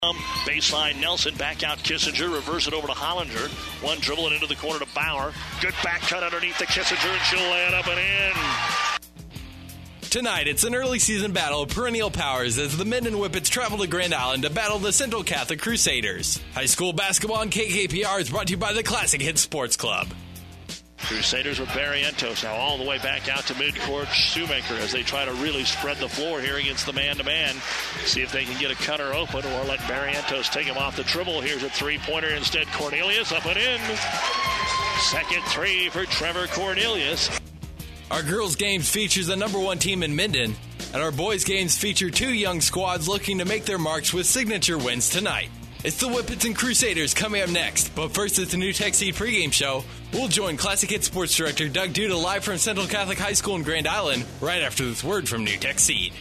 Baseline, Nelson, back out Kissinger, reverse it over to Hollinger. One dribble it into the corner to Bauer. Good back cut underneath the Kissinger, and she'll lay it up and in. Tonight, it's an early season battle of perennial powers as the Minden Whippets travel to Grand Island to battle the Central Catholic Crusaders. High school basketball on KKPR is brought to you by the Classic Hits Sports Club. Crusaders with Barrientos now all the way back out to midcourt. Shoemaker as they try to really spread the floor here against the man-to-man. See if they can get a cutter open or let Barrientos take him off the dribble. Here's a three-pointer instead. Cornelius up and in. Second three for Trevor Cornelius. Our girls' games features the number one team in Minden, and our boys' games feature two young squads looking to make their marks with signature wins tonight. It's the Whippets and Crusaders coming up next, but first it's the New Tech Seed pregame show. We'll join Classic Hits Sports Director Doug Duda live from Central Catholic High School in Grand Island right after this word from New Tech Seed.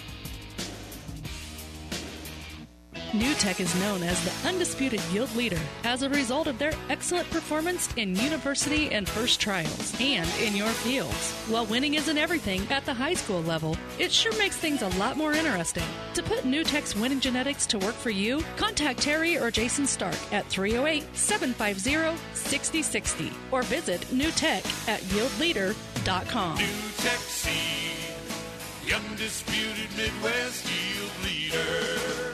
New Tech is known as the undisputed yield leader as a result of their excellent performance in university and first trials and in your fields. While winning isn't everything at the high school level, it sure makes things a lot more interesting. To put New Tech's winning genetics to work for you, contact Terry or Jason Stark at 308-750-6060 or visit newtech at yieldleader.com. New Tech Seed, the undisputed Midwest yield leader.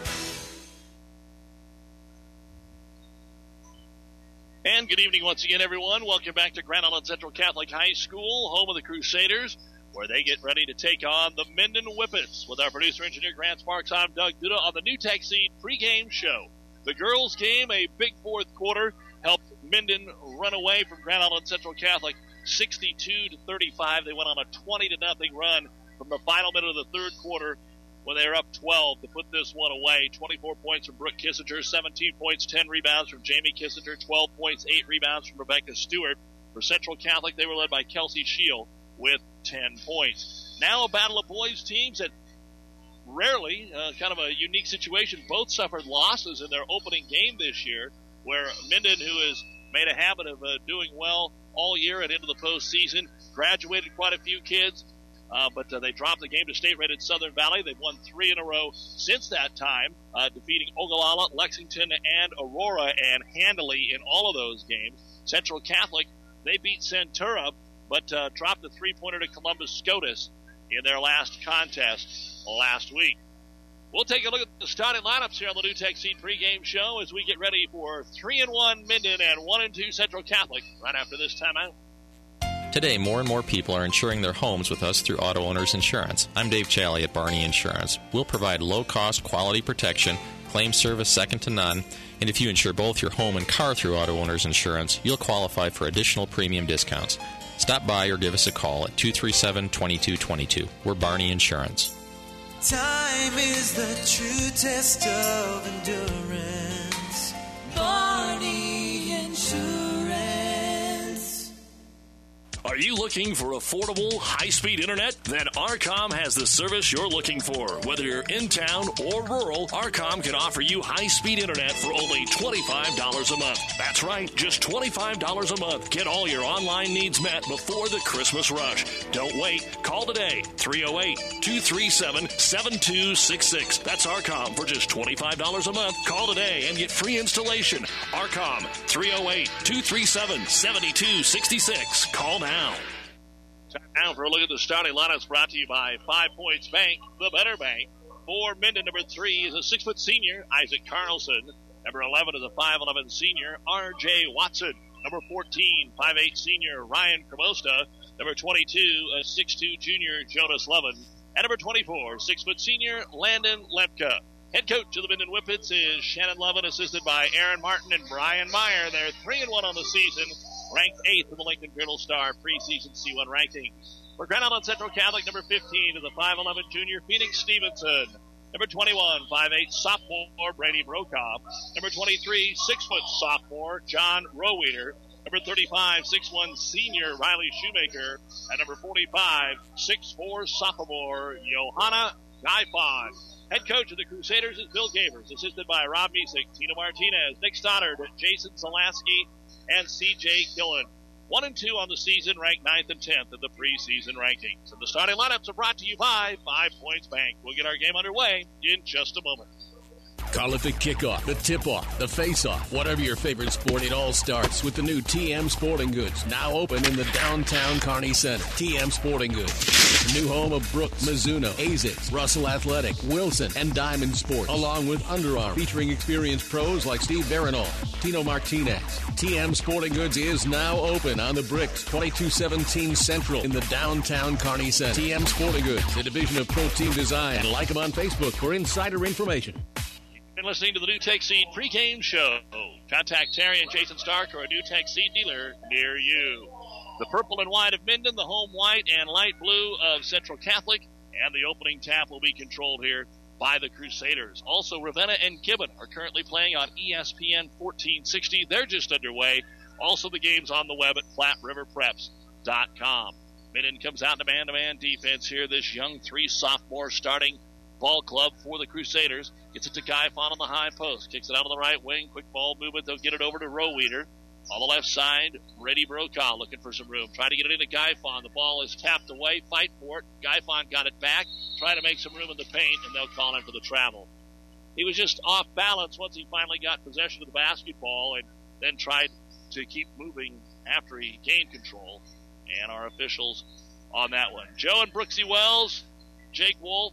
And good evening once again, everyone. Welcome back to Grand Island Central Catholic High School, home of the Crusaders, where they get ready to take on the Minden Whippets. With our producer-engineer Grant Sparks, I'm Doug Duda on the New Tech Seed pregame show. The girls' game, a big fourth quarter, helped Minden run away from Grand Island Central Catholic 62-35. They went on a 20-0 run from the final minute of the third quarter when they were up 12 to put this one away. 24 points from Brooke Kissinger, 17 points, 10 rebounds from Jamie Kissinger, 12 points, 8 rebounds from Rebecca Stewart. For Central Catholic, they were led by Kelsey Shield with 10 points. Now a battle of boys teams that rarely, kind of a unique situation, both suffered losses in their opening game this year, where Minden, who has made a habit of doing well all year and into the postseason, graduated quite a few kids, but they dropped the game to state-rated Southern Valley. They've won 3 in a row since that time, defeating Ogallala, Lexington, and Aurora, and handily in all of those games. Central Catholic, they beat Centura, but dropped a three-pointer to Columbus SCOTUS in their last contest last week. We'll take a look at the starting lineups here on the New Tech Seed pregame show as we get ready for 3-1 Minden and 1-2 Central Catholic right after this timeout. Today, more and more people are insuring their homes with us through Auto Owners Insurance. I'm Dave Challey at Barney Insurance. We'll provide low-cost, quality protection, claim service second to none, and if you insure both your home and car through Auto Owners Insurance, you'll qualify for additional premium discounts. Stop by or give us a call at 237-2222. We're Barney Insurance. Time is the true test of endurance. Barney Insurance. Are you looking for affordable, high-speed internet? Then Arcom has the service you're looking for. Whether you're in town or rural, Arcom can offer you high-speed internet for only $25 a month. That's right, just $25 a month. Get all your online needs met before the Christmas rush. Don't wait. Call today, 308-237-7266. That's Arcom for just $25 a month. Call today and get free installation. Arcom, 308-237-7266. Call now. Time now for a look at the starting lineups brought to you by 5 Points Bank, the better bank. For Minden, number 3 is a 6-foot senior, Isaac Carlson. Number 11 is a 5'11 senior, R.J. Watson. Number 14, 5'8 senior, Ryan Cremosta. Number 22, a 6'2 junior, Jonas Levin. And number 24, 6-foot senior, Landon Lepka. Head coach of the Minden Whippets is Shannon Levin, assisted by Aaron Martin and Brian Meyer. They're 3-1 on the season, ranked 8th in the Lincoln Journal-Star preseason C1 rankings. For Grand Island Central Catholic, number 15 is a 5'11 junior, Phoenix Stevenson. Number 21, 5'8 sophomore, Brady Brokaw. Number 23, 6-foot sophomore, John Roweeder. Number 35, 6'1 senior, Riley Shoemaker. And number 45, 6'4 sophomore, Johanna Gaifon. Head coach of the Crusaders is Bill Gavers, assisted by Rob Misick, Tina Martinez, Nick Stoddard, Jason Zalaski, and C.J. Killen. 1-2 on the season, ranked 9th and 10th in the preseason rankings. And the starting lineups are brought to you by 5 Points Bank. We'll get our game underway in just a moment. Call it the kickoff, the tip-off, the face-off. Whatever your favorite sport, it all starts with the new TM Sporting Goods, now open in the downtown Kearney Center. TM Sporting Goods, the new home of Brooks, Mizuno, ASICS, Russell Athletic, Wilson, and Diamond Sports, along with Under Armour, featuring experienced pros like Steve Veronal, Tino Martinez. TM Sporting Goods is now open on the Bricks, 2217 Central in the downtown Kearney Center. TM Sporting Goods, a division of Pro Team Design, and like them on Facebook for insider information. You've been listening to the New Tech Seed pregame show. Contact Terry and Jason Stark or a New Tech Seed dealer near you. The purple and white of Minden, the home white and light blue of Central Catholic, and the opening tap will be controlled here by the Crusaders. Also, Ravenna and Gibbon are currently playing on ESPN 1460. They're just underway. Also, the game's on the web at FlatRiverPreps.com. Minden comes out in a man-to-man defense here. This young sophomore starting ball club for the Crusaders. Gets it to Gaifon on the high post. Kicks it out on the right wing. Quick ball movement. They'll get it over to Roweeder. On the left side, Brady Brokaw looking for some room. Trying to get it into Gaifon. The ball is tapped away. Fight for it. Gaifon got it back. Trying to make some room in the paint, and they'll call him for the travel. He was just off balance once he finally got possession of the basketball and then tried to keep moving after he gained control. And our officials on that one. Joe and Brooksy Wells, Jake Wolf,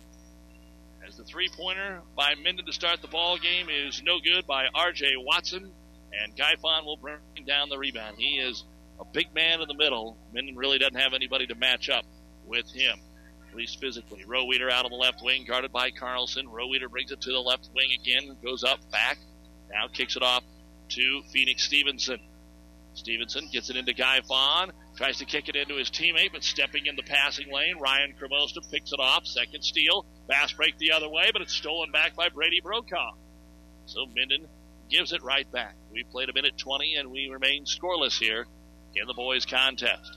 as the three-pointer by Minden to start the ball game is no good by R.J. Watson. And Gaifon will bring down the rebound. He is a big man in the middle. Minden really doesn't have anybody to match up with him, at least physically. Roweeder out on the left wing, guarded by Carlson. Roweeder brings it to the left wing again, goes up, back. Now kicks it off to Phoenix Stevenson. Stevenson gets it into Gaifon, tries to kick it into his teammate, but stepping in the passing lane. Ryan Cremosta picks it off, second steal. Fast break the other way, but it's stolen back by Brady Brokaw. So Minden gives it right back. We played a minute 20, and we remain scoreless here in the boys' contest.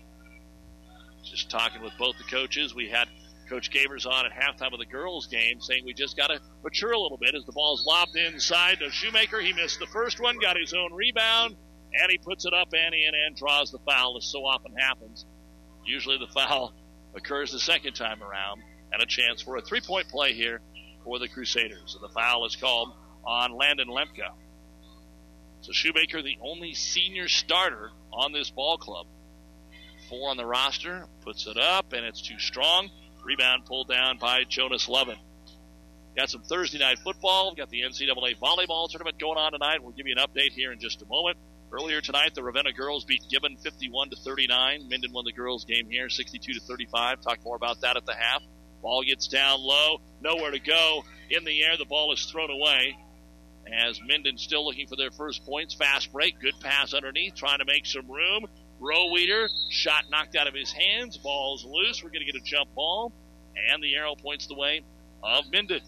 Just talking with both the coaches. We had Coach Gavers on at halftime of the girls' game saying we just got to mature a little bit as the ball's lobbed inside to Shoemaker. He missed the first one, got his own rebound, and he puts it up and in and draws the foul, as so often happens. Usually the foul occurs the second time around, and a chance for a three-point play here for the Crusaders. And the foul is called on Landon Lemke. So Shoemaker, the only senior starter on this ball club. 4 on the roster, puts it up, and it's too strong. Rebound pulled down by Jonas Lovin. Got some Thursday night football. We've got the NCAA volleyball tournament going on tonight. We'll give you an update here in just a moment. Earlier tonight, the Ravenna girls beat Gibbon 51-39. Minden won the girls game here, 62-35. Talk more about that at the half. Ball gets down low, nowhere to go. In the air, the ball is thrown away. As Minden still looking for their first points. Fast break, good pass underneath, trying to make some room. Roweeder, shot knocked out of his hands. Ball's loose. We're going to get a jump ball. And the arrow points the way of Minden.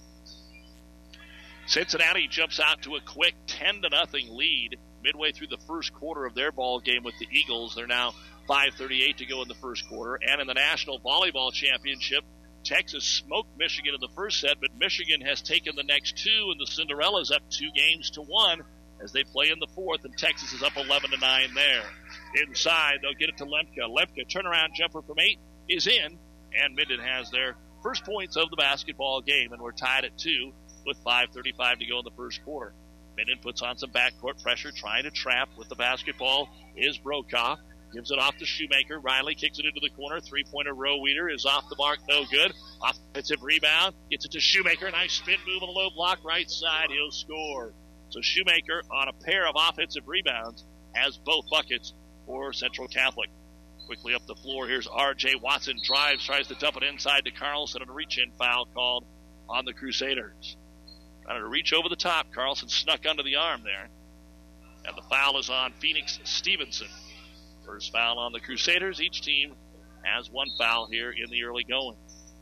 Cincinnati jumps out to a quick 10-0 lead midway through the first quarter of their ball game with the Eagles. They're now 5:38 to go in the first quarter. And in the National Volleyball Championship, Texas smoked Michigan in the first set, but Michigan has taken the next two, and the Cinderellas up 2-1 as they play in the fourth, and Texas is up 11-9 there. Inside, they'll get it to Lemke. Lemke, turnaround jumper from 8 is in, and Minden has their first points of the basketball game, and we're tied at 2 with 5:35 to go in the first quarter. Minden puts on some backcourt pressure, trying to trap with the basketball is Brokaw. Gives it off to Shoemaker. Riley kicks it into the corner. Three-pointer Roweeder is off the mark. No good. Offensive rebound. Gets it to Shoemaker. Nice spin move on the low block. Right side. He'll score. So Shoemaker, on a pair of offensive rebounds, has both buckets for Central Catholic. Quickly up the floor. Here's R.J. Watson. Drives. Tries to dump it inside to Carlson. And a reach-in foul called on the Crusaders. Trying to reach over the top. Carlson snuck under the arm there. And the foul is on Phoenix Stevenson. First foul on the Crusaders. Each team has one foul here in the early going.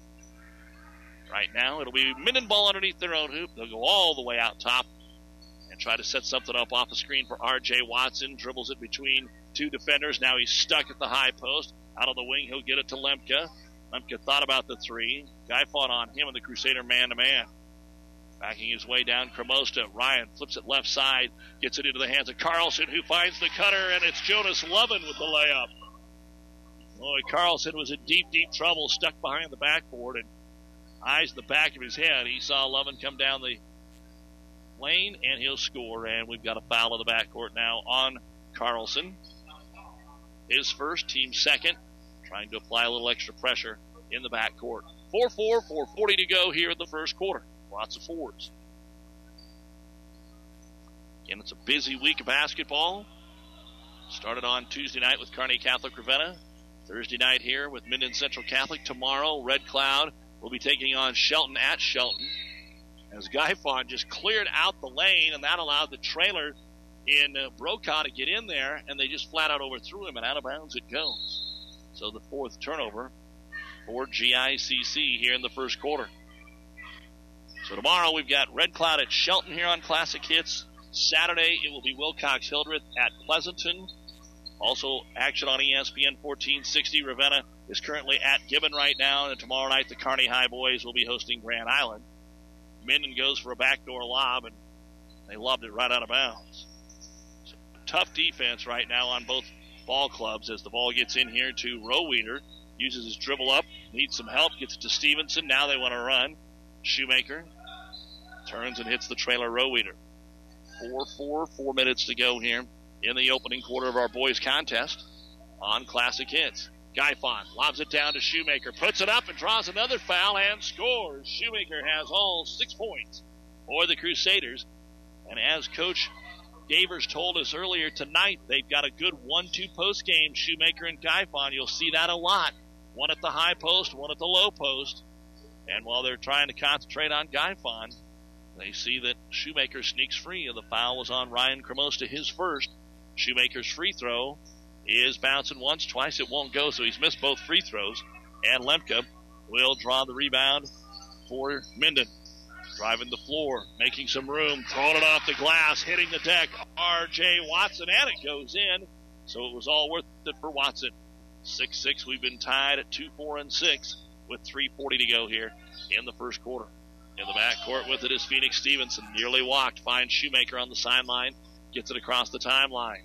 Right now, it'll be Minden ball underneath their own hoop. They'll go all the way out top and try to set something up off the screen for R.J. Watson. Dribbles it between two defenders. Now he's stuck at the high post. Out on the wing, he'll get it to Lemke. Lemke thought about the three. Guy fought on him and the Crusader man-to-man. Backing his way down, Cremosta. Ryan flips it left side, gets it into the hands of Carlson, who finds the cutter, and it's Jonas Lovin with the layup. Boy, Carlson was in deep, deep trouble, stuck behind the backboard, and eyes in the back of his head. He saw Lovin come down the lane, and he'll score. And we've got a foul in the backcourt now on Carlson. His first, team second, trying to apply a little extra pressure in the backcourt. 4-4, 4:40 to go here in the first quarter. Lots of fours. Again, it's a busy week of basketball. Started on Tuesday night with Kearney Catholic Ravenna. Thursday night here with Minden Central Catholic. Tomorrow, Red Cloud will be taking on Shelton at Shelton. As Guyfon just cleared out the lane, and that allowed the trailer in Brokaw to get in there, and they just flat out overthrew him, and out of bounds it goes. So the fourth turnover for GICC here in the first quarter. So tomorrow we've got Red Cloud at Shelton here on Classic Hits. Saturday it will be Wilcox-Hildreth at Pleasanton. Also action on ESPN 1460. Ravenna is currently at Gibbon right now, and tomorrow night the Kearney High boys will be hosting Grand Island. Minden goes for a backdoor lob, and they lobbed it right out of bounds. So tough defense right now on both ball clubs as the ball gets in here to Roweeder. Uses his dribble up, needs some help, gets it to Stevenson. Now they want to run. Shoemaker turns and hits the trailer Roweeder. 4-4, 4 minutes to go here in the opening quarter of our boys contest on Classic Hits. Guyfon lobs it down to Shoemaker, puts it up and draws another foul and scores. Shoemaker has all 6 points for the Crusaders. And as Coach Gavers told us earlier tonight, they've got a good 1-2 post game, Shoemaker and Guyfon. You'll see that a lot. One at the high post, one at the low post. And while they're trying to concentrate on Guyfon, they see that Shoemaker sneaks free. The foul was on Ryan Cremosta, his first. Shoemaker's free throw is bouncing once, twice. It won't go, so he's missed both free throws. And Lemke will draw the rebound for Minden. Driving the floor, making some room, throwing it off the glass, hitting the deck. R.J. Watson, and it goes in. So it was all worth it for Watson. 6-6, we've been tied at 2-4-6 with 3:40 to go here in the first quarter. In the backcourt with it is Phoenix Stevenson. Nearly walked, finds Shoemaker on the sideline, gets it across the timeline.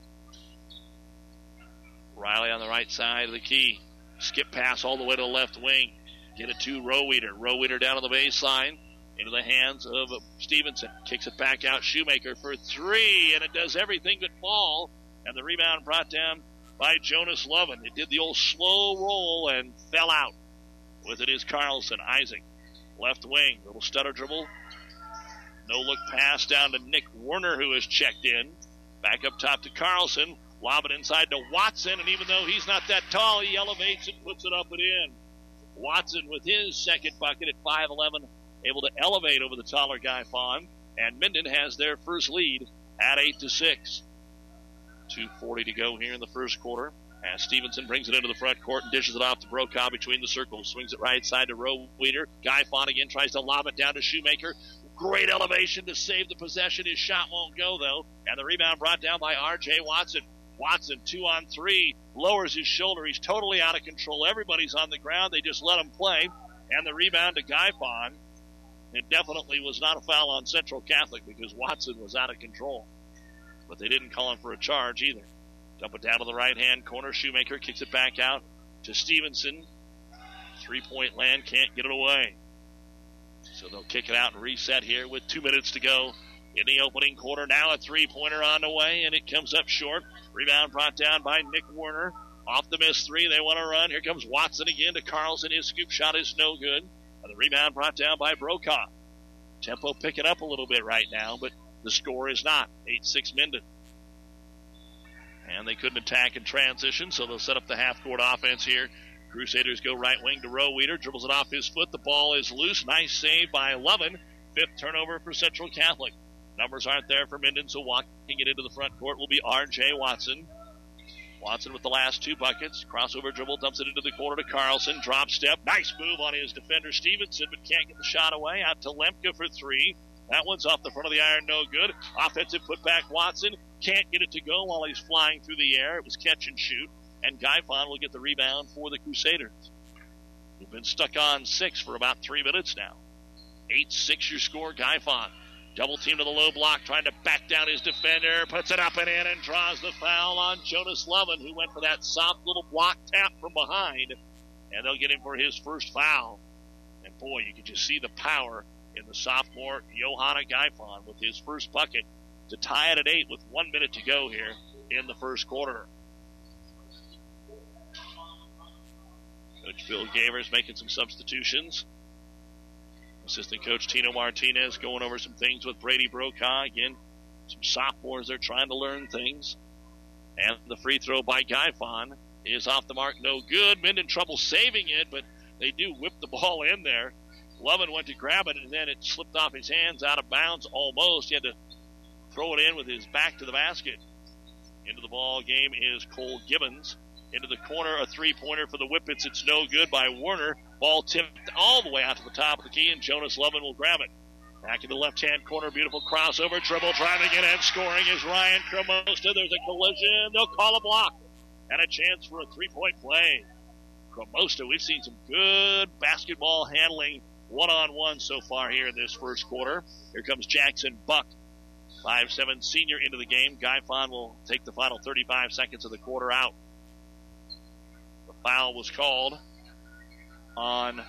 Riley on the right side of the key. Skip pass all the way to the left wing. Get it to Roweeder. Roweeder down on the baseline. Into the hands of Stevenson. Kicks it back out. Shoemaker for three, and it does everything but fall. And the rebound brought down by Jonas Lovin. It did the old slow roll and fell out. With it is Carlson. Isaac. Left wing. Little stutter dribble. No look pass down to Nick Werner, who has checked in. Back up top to Carlson. Lob it inside to Watson, and even though he's not that tall, he elevates and puts it up and in. Watson with his second bucket at 5'11", able to elevate over the taller Guyfon, and Minden has their first lead at 8-6. 2:40 to go here in the first quarter as Stevenson brings it into the front court and dishes it off to Brokaw between the circles. Swings it right side to Roweeder. Guyfon again tries to lob it down to Shoemaker. Great elevation to save the possession. His shot won't go, though, and the rebound brought down by R.J. Watson. Watson, 2-on-3, lowers his shoulder. He's totally out of control. Everybody's on the ground. They just let him play. And the rebound to Guyfon. It definitely was not a foul on Central Catholic because Watson was out of control. But they didn't call him for a charge either. Dump it down to the right-hand corner. Shoemaker kicks it back out to Stevenson. 3-point land, can't get it away. So they'll kick it out and reset here with 2 minutes to go in the opening quarter. Now a three-pointer on the way, and it comes up short. Rebound brought down by Nick Werner. Off the miss three, they want to run. Here comes Watson again to Carlson. His scoop shot is no good. And the rebound brought down by Brokaw. Tempo picking up a little bit right now, but the score is not. 8-6 Minden. And they couldn't attack in transition, so they'll set up the half-court offense here. Crusaders go right wing to Roweeder. Dribbles it off his foot. The ball is loose. Nice save by Lovin. Fifth turnover for Central Catholic. Numbers aren't there for Minden, so walking it into the front court will be R.J. Watson. Watson with the last two buckets. Crossover dribble, dumps it into the corner to Carlson. Drop step. Nice move on his defender, Stevenson, but can't get the shot away. Out to Lemke for three. That one's off the front of the iron, no good. Offensive putback, Watson. Can't get it to go while he's flying through the air. It was catch and shoot. And Guyfon will get the rebound for the Crusaders. They've been stuck on 6 for about 3 minutes now. 8-6 your score, Guyfon. Double team to the low block, trying to back down his defender. Puts it up and in and draws the foul on Jonas Lovin, who went for that soft little block tap from behind. And they'll get him for his first foul. And boy, you can just see the power in the sophomore Johanna Gaifon with his first bucket to tie it at 8 with 1 minute to go here in the first quarter. Coach Bill Gavers making some substitutions. Assistant Coach Tino Martinez going over some things with Brady Brokaw. Again, some sophomores, they're trying to learn things. And the free throw by Gaifon is off the mark, no good. Minden trouble saving it, but they do whip the ball in there. Lovin went to grab it, and then it slipped off his hands, out of bounds almost. He had to throw it in with his back to the basket. Into the ball game is Cole Gibbons. Into the corner, a three-pointer for the Whippets. It's no good by Werner. Ball tipped all the way out to the top of the key, and Jonas Lovin will grab it. Back in the left-hand corner, beautiful crossover, dribble, driving it, and scoring is Ryan Cremosta. There's a collision. They'll call a block. And a chance for a three-point play. Cremosta, we've seen some good basketball handling one-on-one so far here in this first quarter. Here comes Jackson Buck, 5'7" senior into the game. Gaifon will take the final 35 seconds of the quarter out. The foul was called on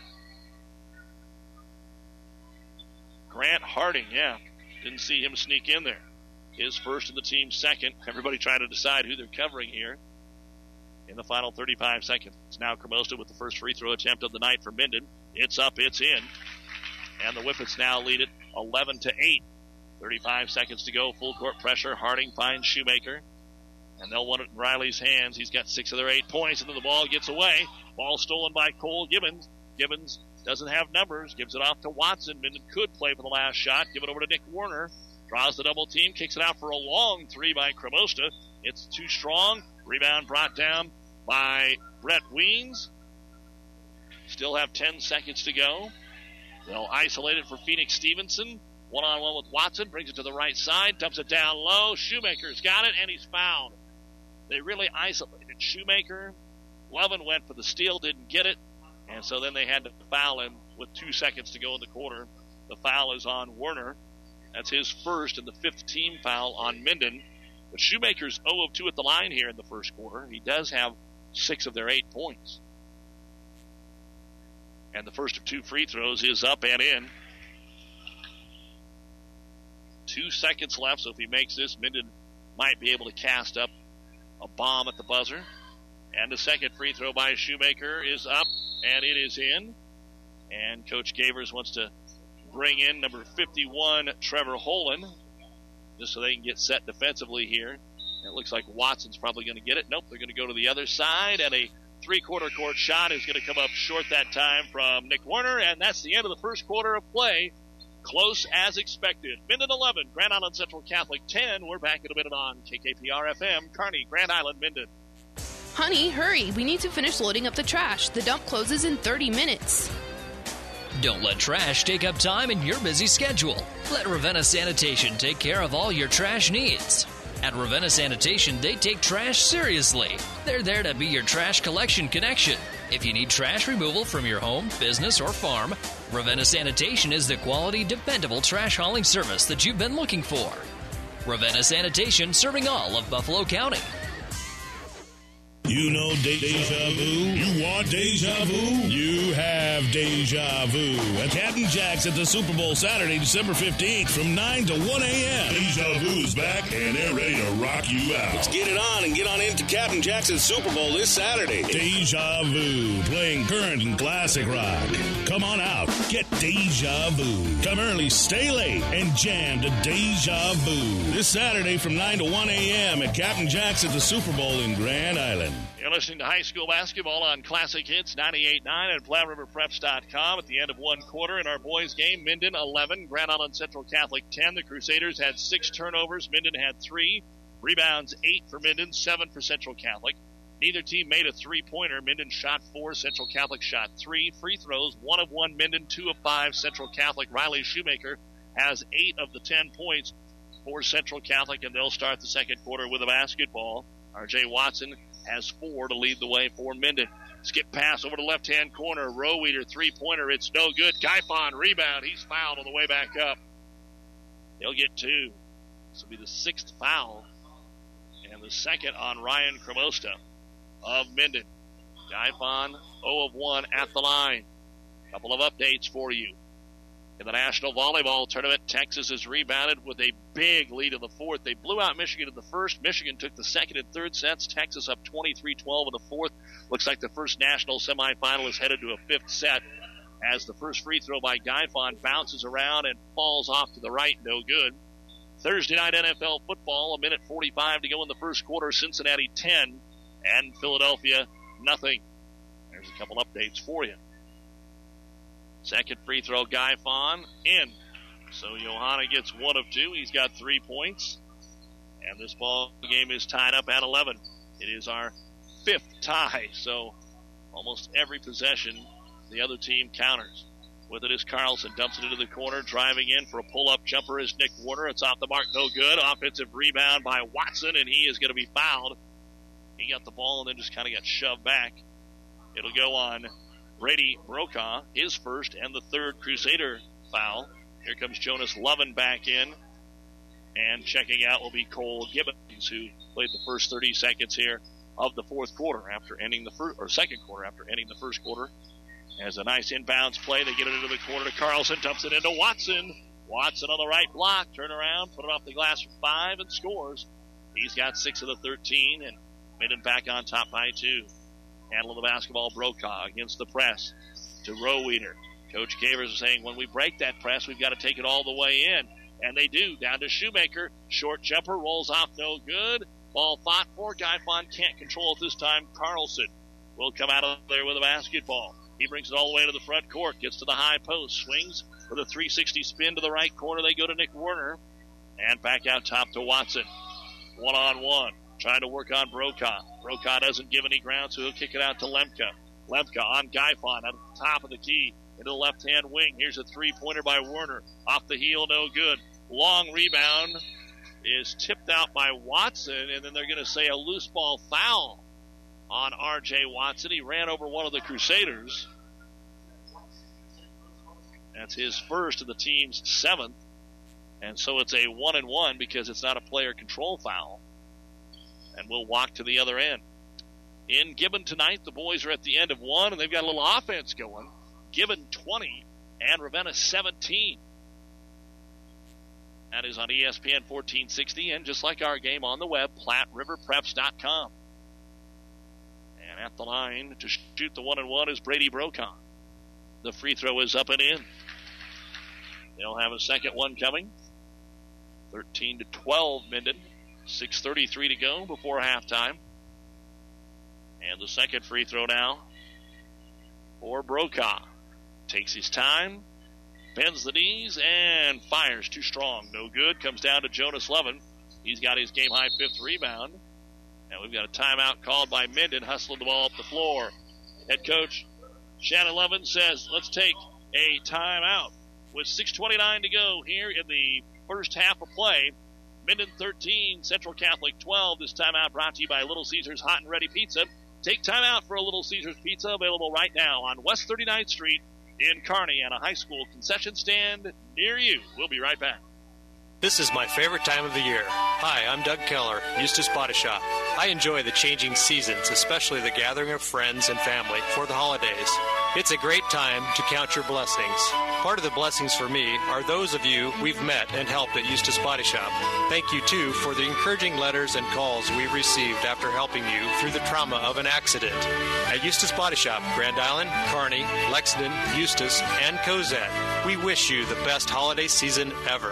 Grant Harding. Yeah, didn't see him sneak in there. His first and the team's second. Everybody trying to decide who they're covering here in the final 35 seconds. It's now Cremosta with the first free throw attempt of the night for Minden. It's up, it's in. And the Whippets now lead it 11-8. 35 seconds to go. Full court pressure. Harding finds Shoemaker. And they'll want it in Riley's hands. He's got 6 of their 8 points, and then the ball gets away. Ball stolen by Cole Gibbons. Gibbons doesn't have numbers. Gives it off to Watson. Minden could play for the last shot. Give it over to Nick Werner. Draws the double team. Kicks it out for a long three by Cremosta. It's too strong. Rebound brought down by Brett Weens. Still have 10 seconds to go. They'll isolate it for Phoenix Stevenson. One-on-one with Watson. Brings it to the right side. Dumps it down low. Shoemaker's got it, and he's fouled. They really isolated Shoemaker. Lovin went for the steal, didn't get it. And so then they had to foul him with 2 seconds to go in the quarter. The foul is on Werner. That's his first and the 5th team foul on Minden. But Shoemaker's 0 of 2 at the line here in the first quarter. He does have 6 of their 8 points. And the first of 2 free throws is up and in. 2 seconds left, so if he makes this, Minden might be able to cast up a bomb at the buzzer. And the second free throw by Shoemaker is up, and it is in. And Coach Gavers wants to bring in number 51, Trevor Holen, just so they can get set defensively here. And it looks like Watson's probably going to get it. Nope, they're going to go to the other side, and a three-quarter court shot is going to come up short that time from Nick Werner, and that's the end of the first quarter of play. Close as expected. Minden 11, Grand Island Central Catholic 10. We're back in a minute on KKPR-FM, Kearney, Grand Island, Minden. Honey, hurry. We need to finish loading up the trash. The dump closes in 30 minutes. Don't let trash take up time in your busy schedule. Let Ravenna Sanitation take care of all your trash needs. At Ravenna Sanitation, they take trash seriously. They're there to be your trash collection connection. If you need trash removal from your home, business, or farm, Ravenna Sanitation is the quality, dependable trash hauling service that you've been looking for. Ravenna Sanitation, serving all of Buffalo County. You know Deja Vu? You want Deja Vu? You have Deja Vu at Captain Jack's at the Super Bowl Saturday, December 15th from 9 to 1 a.m. Deja Vu is back and they're ready to rock you out. Let's get it on and get on into Captain Jack's at Super Bowl this Saturday. Deja Vu, playing current and classic rock. Come on out, get Deja Vu. Come early, stay late, and jam to Deja Vu. This Saturday from 9 to 1 a.m. at Captain Jack's at the Super Bowl in Grand Island. You're listening to high school basketball on Classic Hits 98.9 and PlatteRiverPreps.com. At the end of one quarter in our boys game, Minden 11, Grand Island Central Catholic 10. The Crusaders had 6 turnovers. Minden had 3. Rebounds 8 for Minden, 7 for Central Catholic. Neither team made a three-pointer. Minden shot 4, Central Catholic shot 3. Free throws, 1 of 1 Minden, 2 of 5 Central Catholic. Riley Shoemaker has 8 of the 10 points for Central Catholic, and they'll start the second quarter with a basketball. R.J. Watson has 4 to lead the way for Minden. Skip pass over to left-hand corner. Roweeder, three-pointer. It's no good. Gaifon, rebound. He's fouled on the way back up. He'll get 2. This will be the 6th foul and the second on Ryan Cremosta of Minden. Gaifon 0 of 1 at the line. Couple of updates for you. In the National Volleyball Tournament, Texas has rebounded with a big lead in the fourth. They blew out Michigan in the first. Michigan took the second and third sets. Texas up 23-12 in the fourth. Looks like the first national semifinal is headed to a fifth set as the first free throw by Gaifon bounces around and falls off to the right. No good. Thursday night NFL football, 1:45 to go in the first quarter. Cincinnati 10 and Philadelphia nothing. There's a couple updates for you. Second free throw, Gaifon in. So Johanna gets 1 of 2. He's got 3 points. And this ball game is tied up at 11. It is our 5th tie. So almost every possession, the other team counters. With it is Carlson. Dumps it into the corner. Driving in for a pull-up jumper is Nick Warner. It's off the mark. No good. Offensive rebound by Watson, and he is going to be fouled. He got the ball and then just kind of got shoved back. It'll go on Brady Brokaw, his first and the third Crusader foul. Here comes Jonas Lovin back in. And checking out will be Cole Gibbons, who played the first 30 seconds here of the fourth quarter after ending the first, or second quarter after ending the first quarter. As a nice inbounds play, they get it into the corner to Carlson, dumps it into Watson. Watson on the right block, turn around, put it off the glass for 5 and scores. He's got 6 of the 13 and Minden back on top by 2. Handle the basketball, Brokaw against the press to Roweeder. Coach Gavers is saying when we break that press, we've got to take it all the way in. And they do. Down to Shoemaker. Short jumper, rolls off, no good. Ball fought for. Gaifon can't control it this time. Carlson will come out of there with a basketball. He brings it all the way to the front court. Gets to the high post. Swings with a 360 spin to the right corner. They go to Nick Warner. And back out top to Watson. 1-on-1. Trying to work on Brokaw. Brokaw doesn't give any ground, so he'll kick it out to Lemke. Lemke on Gaifon at the top of the key into the left-hand wing. Here's a three-pointer by Warner. Off the heel, no good. Long rebound is tipped out by Watson, and then they're going to say a loose ball foul on R.J. Watson. He ran over one of the Crusaders. That's his first and the team's 7th. And so it's a 1-and-1 because it's not a player control foul. And we'll walk to the other end. In Gibbon tonight, the boys are at the end of 1, and they've got a little offense going. Gibbon 20 and Ravenna 17. That is on ESPN 1460, and just like our game on the web, PlatteRiverPreps.com. And at the line to shoot the 1-and-1 is Brady Brokaw. The free throw is up and in. They'll have a second one coming. 13-12 Minden. 6:33 to go before halftime. And the second free throw now for Brokaw. Takes his time, bends the knees, and fires too strong. No good. Comes down to Jonas Lovin. He's got his game-high 5th rebound. And we've got a timeout called by Minden, hustling the ball up the floor. Head coach Shannon Lovin says, let's take a timeout. With 6:29 to go here in the first half of play, Minden 13, Central Catholic 12. This timeout brought to you by Little Caesars Hot and Ready Pizza. Take time out for a Little Caesars Pizza, available right now on West 39th Street in Kearney and a high school concession stand near you. We'll be right back. This is my favorite time of the year. Hi, I'm Doug Keller, Eustace Body Shop. I enjoy the changing seasons, especially the gathering of friends and family for the holidays. It's a great time to count your blessings. Part of the blessings for me are those of you we've met and helped at Eustace Body Shop. Thank you, too, for the encouraging letters and calls we've received after helping you through the trauma of an accident. At Eustace Body Shop, Grand Island, Kearney, Lexington, Eustace, and Cozad, we wish you the best holiday season ever.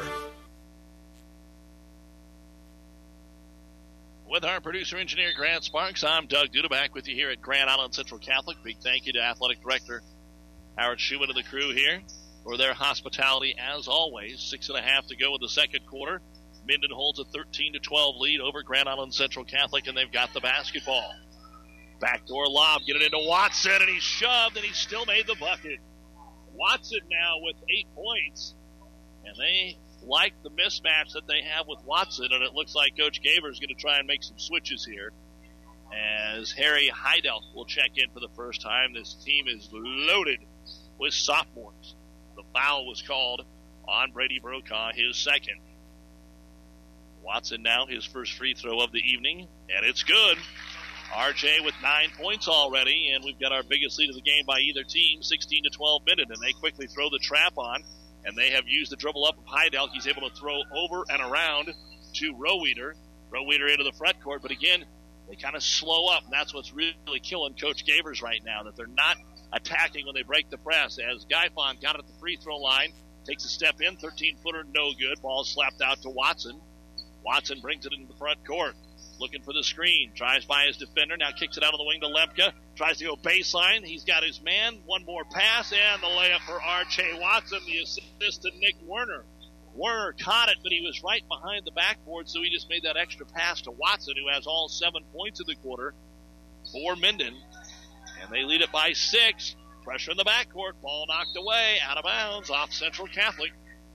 With our producer-engineer, Grant Sparks, I'm Doug Duda, back with you here at Grand Island Central Catholic. Big thank you to Athletic Director Howard Schumann and the crew here for their hospitality, as always. 6.5 to go in the second quarter. Minden holds a 13-12 lead over Grand Island Central Catholic, and they've got the basketball. Backdoor lob, get it into Watson, and he's shoved, and he still made the bucket. Watson now with 8 points, and they like the mismatch that they have with Watson, and it looks like Coach Gaver is going to try and make some switches here as Harry Heidel will check in for the first time. This team is loaded with sophomores. The foul was called on Brady Brokaw, his second. Watson now his first free throw of the evening, and it's good. RJ with 9 points already, and we've got our biggest lead of the game by either team, 16-12 Minden, and they quickly throw the trap on and they have used the dribble up of Heidelk. He's able to throw over and around to Roweeder. Roweeder into the front court, but again, they kind of slow up, and that's what's really killing Coach Gavers right now, that they're not attacking when they break the press. As Gaifon got it at the free throw line, takes a step in, 13-footer, no good. Ball slapped out to Watson. Watson brings it into the front court, looking for the screen. Tries by his defender, now kicks it out of the wing to Lemke. Tries to go baseline. He's got his man. One more pass, and the layup for R.J. Watson, the assist to Nick Werner. Werner caught it, but he was right behind the backboard, so he just made that extra pass to Watson, who has all 7 points of the quarter for Minden. And they lead it by 6. Pressure in the backcourt. Ball knocked away, out of bounds, off Central Catholic.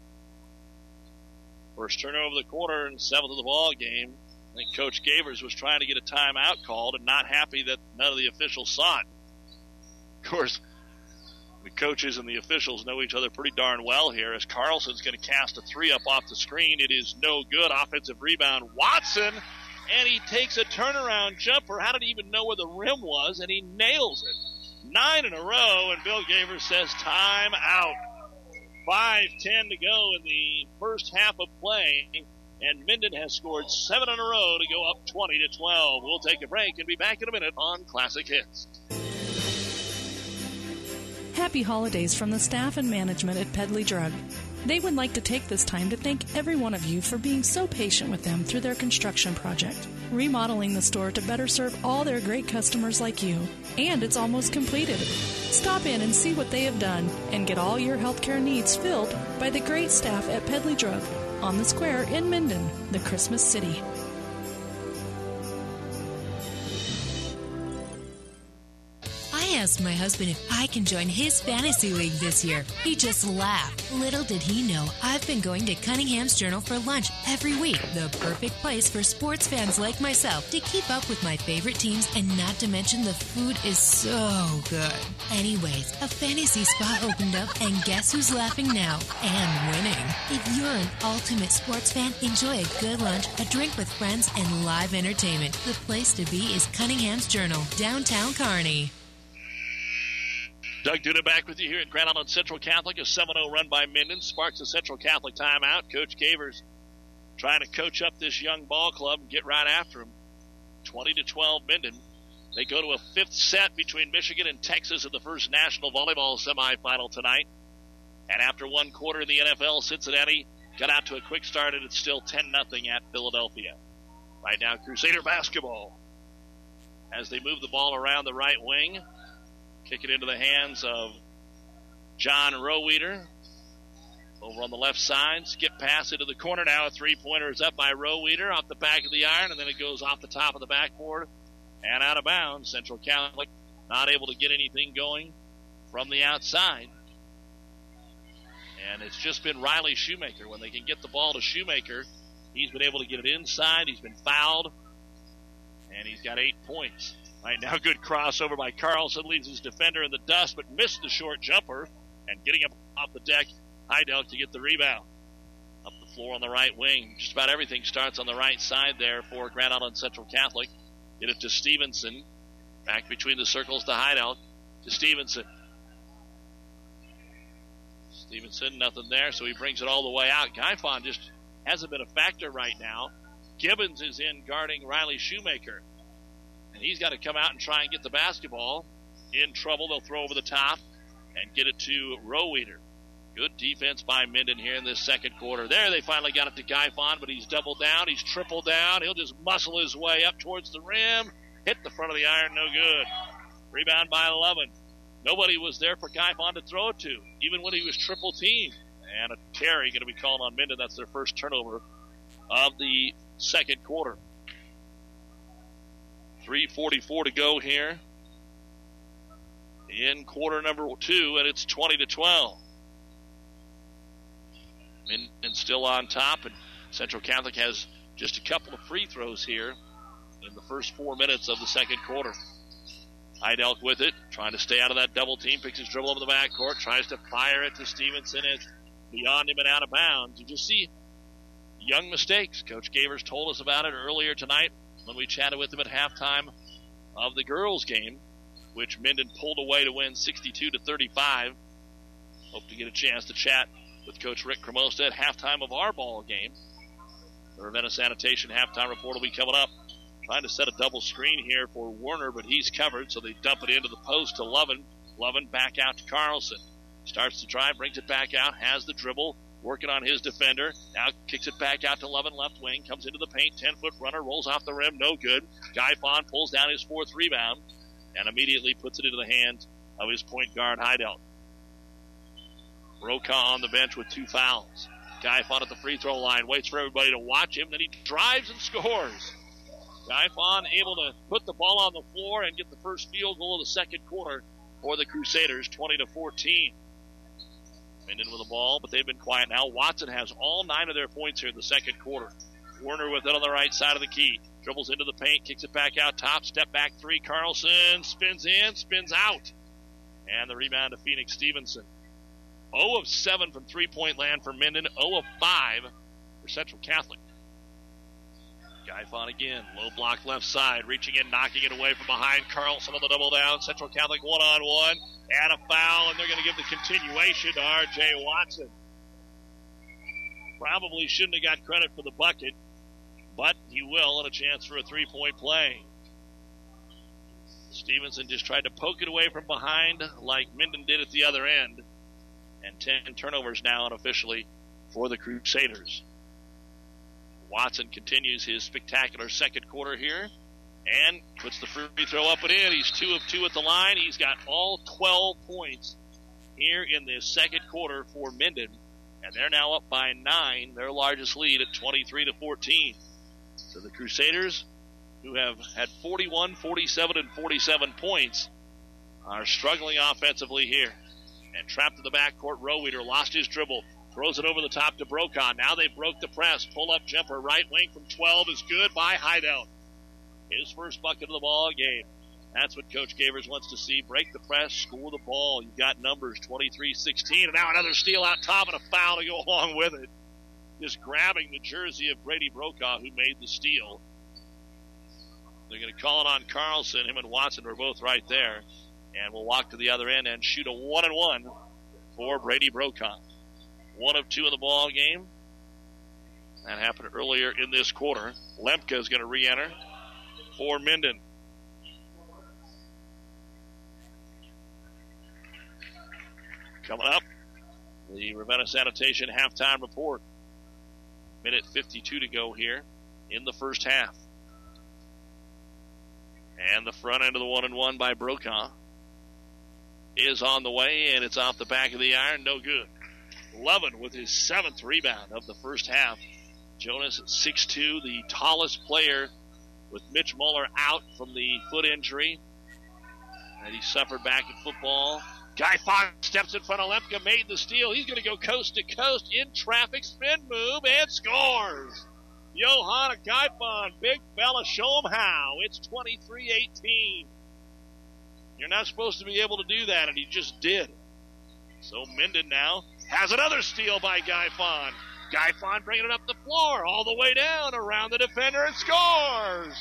First turnover of the quarter and 7th of the ball game. I think Coach Gavers was trying to get a timeout called and not happy that none of the officials saw it. Of course, the coaches and the officials know each other pretty darn well here, as Carlson's going to cast a 3 up off the screen. It is no good. Offensive rebound. Watson, and he takes a turnaround jumper. How did he even know where the rim was? And he nails it. 9 in a row, and Bill Gavers says time out. 5:10 to go in the first half of play, and Minden has scored 7 in a row to go up 20-12. We'll take a break and be back in a minute on Classic Hits. Happy holidays from the staff and management at Pedley Drug. They would like to take this time to thank every one of you for being so patient with them through their construction project, remodeling the store to better serve all their great customers like you. And it's almost completed. Stop in and see what they have done and get all your healthcare needs filled by the great staff at Pedley Drug on the square in Minden, the Christmas City. I asked my husband if I can join his fantasy league this year. He just laughed. Little did he know, I've been going to Cunningham's Journal for lunch every week. The perfect place for sports fans like myself to keep up with my favorite teams, and not to mention the food is so good. Anyways, a fantasy spot opened up, and guess who's laughing now and winning? If you're an ultimate sports fan, enjoy a good lunch, a drink with friends, and live entertainment. The place to be is Cunningham's Journal, downtown Kearney. Doug Duda back with you here at Grand Island Central Catholic. A 7-0 run by Minden sparks a Central Catholic timeout. Coach Gavers trying to coach up this young ball club and get right after him. 20-12 Minden. They go to a 5th set between Michigan and Texas in the first national volleyball semifinal tonight. And after one quarter in the NFL, Cincinnati got out to a quick start, and it's still 10-0 at Philadelphia. Right now, Crusader basketball as they move the ball around the right wing. Kick it into the hands of John Roweeder. Over on the left side, skip pass into the corner now. A three-pointer is up by Roweeder off the back of the iron, and then it goes off the top of the backboard and out of bounds. Central Catholic not able to get anything going from the outside. And it's just been Riley Shoemaker. When they can get the ball to Shoemaker, he's been able to get it inside. He's been fouled, and he's got 8 points. Right now, good crossover by Carlson, leaves his defender in the dust, but missed the short jumper, and getting up off the deck, Heidelk to get the rebound. Up the floor on the right wing. Just about everything starts on the right side there for Grand Island Central Catholic. Get it to Stevenson. Back between the circles to Heidelk. To Stevenson. Stevenson, nothing there, so he brings it all the way out. Gaifon just hasn't been a factor right now. Gibbons is in guarding Riley Shoemaker. And he's got to come out and try and get the basketball. In trouble, they'll throw over the top and get it to Roweeder. Good defense by Minden here in this second quarter. There, they finally got it to Gaifon, but he's doubled down. He's tripled down. He'll just muscle his way up towards the rim. Hit the front of the iron, no good. Rebound by 11. Nobody was there for Gaifon to throw it to, even when he was triple teamed. And a carry going to be called on Minden. That's their first turnover of the second quarter. 3:44 to go here in quarter number 2, and it's 20-12. Minden still on top, and Central Catholic has just a couple of free throws here in the first 4 minutes of the second quarter. Heidelk with it, trying to stay out of that double team, picks his dribble over the backcourt, tries to fire it to Stevenson. It's beyond him and out of bounds. You just see young mistakes. Coach Gavers told us about it earlier tonight when we chatted with him at halftime of the girls' game, which Minden pulled away to win 62-35. Hope to get a chance to chat with Coach Rick Cremosta at halftime of our ball game. The Ravenna Sanitation halftime report will be coming up. Trying to set a double screen here for Warner, but he's covered, so they dump it into the post to Lovin. Lovin back out to Carlson. Starts to drive, brings it back out, has the dribble, working on his defender. Now kicks it back out to Lovin, left wing, comes into the paint, 10-foot runner, rolls off the rim, no good. Guy Fon pulls down his fourth rebound and immediately puts it into the hands of his point guard, Heidel. Brokaw on the bench with 2 fouls. Guy Fon at the free throw line, waits for everybody to watch him, then he drives and scores. Guy Fon able to put the ball on the floor and get the first field goal of the second quarter for the Crusaders, 20-14. Minden with the ball, but they've been quiet now. Watson has all 9 of their points here in the second quarter. Warner with it on the right side of the key. Dribbles into the paint, kicks it back out top, step back 3. Carlson spins in, spins out. And the rebound to Phoenix Stevenson. 0 of 7 from three-point land for Minden, 0 of 5 for Central Catholic. Guy Fon again, low block left side, reaching in, knocking it away from behind. Carlson on the double down. Central Catholic one-on-one, and a foul, and they're going to give the continuation to R.J. Watson. Probably shouldn't have got credit for the bucket, but he will, and a chance for a three-point play. Stevenson just tried to poke it away from behind like Minden did at the other end, and 10 turnovers now unofficially for the Crusaders. Watson continues his spectacular second quarter here and puts the free throw up and in. He's 2 of 2 at the line. He's got all 12 points here in this second quarter for Minden, and they're now up by 9, their largest lead at 23-14. So the Crusaders, who have had 41, 47, and 47 points, are struggling offensively here. And trapped in the backcourt, Roweeder lost his dribble. Throws it over the top to Brokaw. Now they broke the press. Pull-up jumper, right wing from 12 is good by Heidel. His first bucket of the ball game. That's what Coach Gavers wants to see. Break the press, score the ball. You've got numbers, 23-16. And now another steal out top and a foul to go along with it. Just grabbing the jersey of Brady Brokaw, who made the steal. They're going to call it on Carlson. Him and Watson were both right there. And we'll walk to the other end and shoot a 1-and-1 for Brady Brokaw. 1 of 2 in the ball game. That happened earlier in this quarter. Lemke is going to re-enter for Minden. Coming up, the Ravenna Sanitation halftime report. Minute 52 to go here in the first half. And the front end of the 1-and-1 by Brokaw is on the way, and it's off the back of the iron. No good. Lovin with his 7th rebound of the first half. Jonas at 6'2", the tallest player, with Mitch Muller out from the foot injury that he suffered back in football. Guy Fon steps in front of Lemke, made the steal. He's going to go coast to coast in traffic, spin move, and scores. Johanna Guy Fon, big fella, show him how. It's 23-18. You're not supposed to be able to do that, and he just did. So Minden now has another steal by Guy Fon. Guy Fon bringing it up the floor, all the way down around the defender, and scores!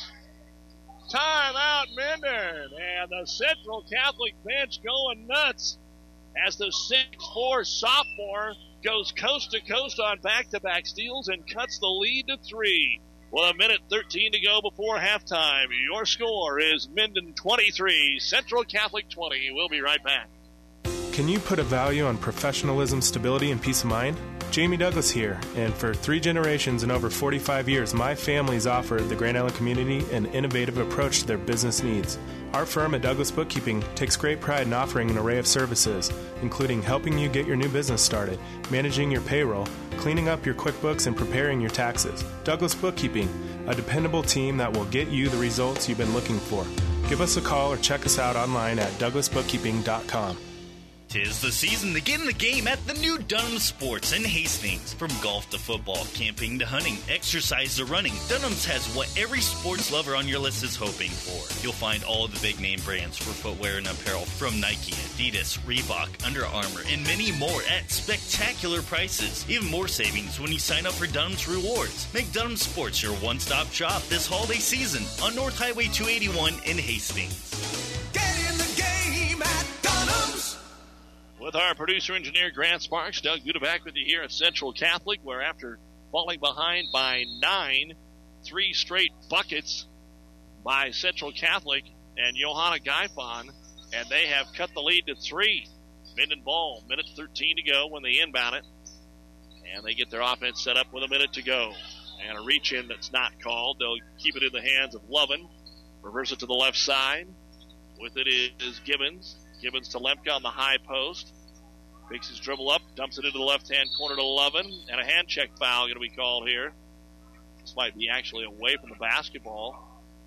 Timeout, Minden. And the Central Catholic bench going nuts as the 6'4" sophomore goes coast to coast on back-to-back steals and cuts the lead to 3. With a minute 13 to go before halftime. Your score is Minden 23, Central Catholic 20. We'll be right back. Can you put a value on professionalism, stability, and peace of mind? Jamie Douglas here, and for 3 generations and over 45 years, my family's offered the Grand Island community an innovative approach to their business needs. Our firm at Douglas Bookkeeping takes great pride in offering an array of services, including helping you get your new business started, managing your payroll, cleaning up your QuickBooks, and preparing your taxes. Douglas Bookkeeping, a dependable team that will get you the results you've been looking for. Give us a call or check us out online at douglasbookkeeping.com. 'Tis the season to get in the game at the new Dunham Sports in Hastings. From golf to football, camping to hunting, exercise to running, Dunham's has what every sports lover on your list is hoping for. You'll find all of the big name brands for footwear and apparel from Nike, Adidas, Reebok, Under Armour, and many more at spectacular prices. Even more savings when you sign up for Dunham's Rewards. Make Dunham Sports your one-stop shop this holiday season on North Highway 281 in Hastings. Get in the game at Dunham's. with our producer engineer Grant Sparks. Doug Duda back with you here at Central Catholic, where after falling behind by 9, 3 straight buckets by Central Catholic and Johanna Gaifon, and they have cut the lead to 3. Minden ball, minute 13 to go when they inbound it. And they get their offense set up with a minute to go. And a reach-in that's not called. They'll keep it in the hands of Lovin. Reverse it to the left side. With it is Gibbons. Gibbons to Lemke on the high post. Makes his dribble up, dumps it into the left-hand corner to Lovin. And a hand check foul going to be called here. This might be actually away from the basketball.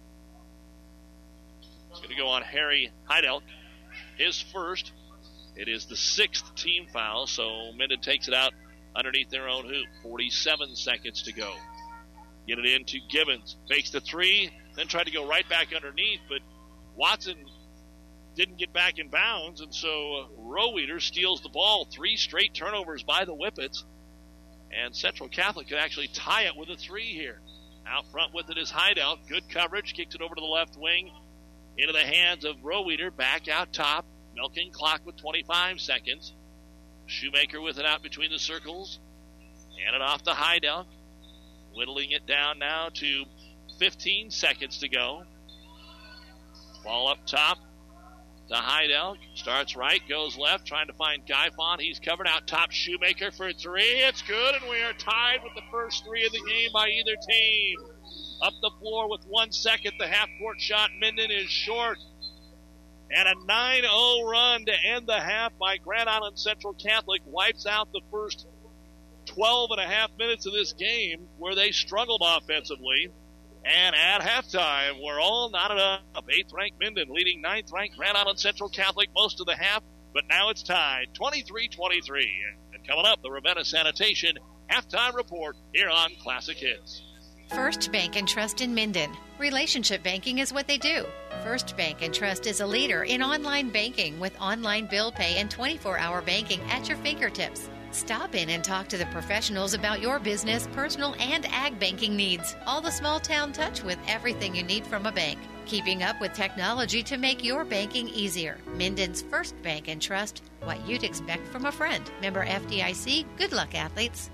It's going to go on Harry Heidelk. His first. It is the 6th team foul, so Minden takes it out underneath their own hoop. 47 seconds to go. Get it into Gibbons. Fakes the 3, then tried to go right back underneath, but Watson didn't get back in bounds, and so Roweeder steals the ball. 3 straight turnovers by the Whippets, and Central Catholic could actually tie it with a 3 here. Out front with it is Heidelk. Good coverage. Kicks it over to the left wing. Into the hands of Roweeder. Back out top. Milking clock with 25 seconds. Shoemaker with it out between the circles. Hand it off to Heidelk. Whittling it down now to 15 seconds to go. Ball up top to Heidelk. Starts right, goes left, trying to find Gaifon. He's covered out top. Shoemaker for 3. It's good, and we are tied with the first 3 of the game by either team. Up the floor with 1 second. The half-court shot, Minden, is short. And a 9-0 run to end the half by Grand Island Central Catholic wipes out the first 12 and a half minutes of this game where they struggled offensively. And at halftime, we're all knotted up. 8th-ranked Minden leading 9th-ranked Grand Island Central Catholic most of the half, but now it's tied 23-23. And coming up, the Ravenna Sanitation halftime report here on Classic Hits. First Bank and Trust in Minden. Relationship banking is what they do. First Bank and Trust is a leader in online banking with online bill pay and 24-hour banking at your fingertips. Stop in and talk to the professionals about your business, personal, and ag banking needs. All the small town touch with everything you need from a bank. Keeping up with technology to make your banking easier. Minden's First Bank and Trust. What you'd expect from a friend. Member FDIC. Good luck, athletes.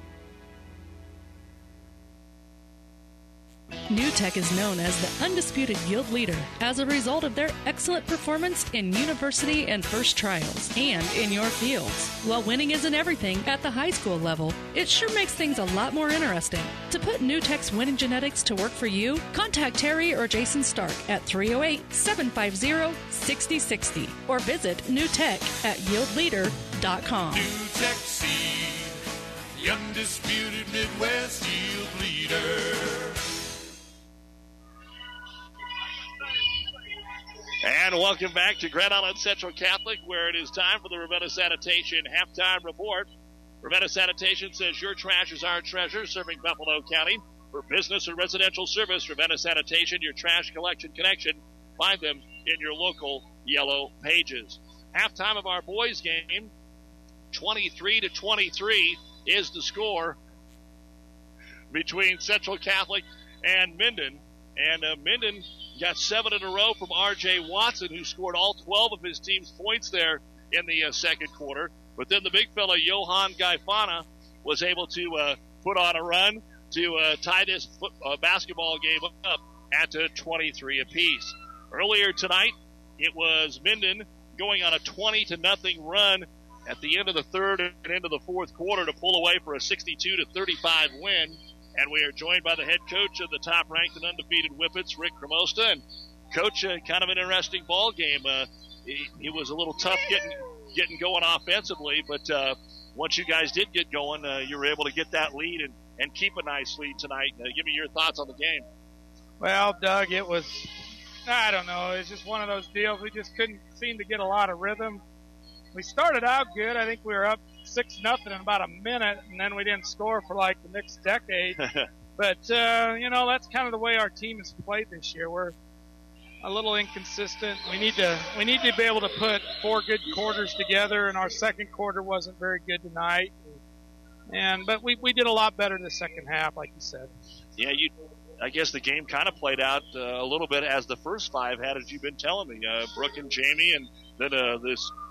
NewTek is known as the undisputed yield leader as a result of their excellent performance in university and first trials and in your fields. While winning isn't everything at the high school level, it sure makes things a lot more interesting. To put NewTek's winning genetics to work for you, contact Terry or Jason Stark at 308-750-6060 or visit NewTek at yieldleader.com. NewTek Seed, the undisputed Midwest yield leader. And welcome back to Grand Island Central Catholic, where it is time for the Ravenna Sanitation halftime report. Ravenna Sanitation says your trash is our treasure, serving Buffalo County. For business and residential service, Ravenna Sanitation, your trash collection connection. Find them in your local yellow pages. Halftime of our boys game, 23-23 is the score between Central Catholic and Minden. And Minden got 7 in a row from R.J. Watson, who scored all 12 of his team's points there in the second quarter. But then the big fella, Johan Gaifana, was able to put on a run to tie this basketball game up at 23 apiece. Earlier tonight, it was Minden going on a 20-0 run at the end of the third and into the fourth quarter to pull away for a 62-35 win. And we are joined by the head coach of the top-ranked and undefeated Whippets, Rick Cremosta. And, Coach, kind of an interesting ball game. It was a little tough getting going offensively, but once you guys did get going, you were able to get that lead and keep a nice lead tonight. Give me your thoughts on the game. Well, Doug, it was, I don't know, it's just one of those deals. We just couldn't seem to get a lot of rhythm. We started out good. I think we were up 6-0 in about a minute, and then we didn't score for like the next decade. But, that's kind of the way our team has played this year. We're a little inconsistent. We need to be able to put 4 good quarters together, and our second quarter wasn't very good tonight. But we did a lot better in the second half, like you said. Yeah, I guess the game kind of played out a little bit as the first 5 had, as you've been telling me. Brooke and Jamie, and then this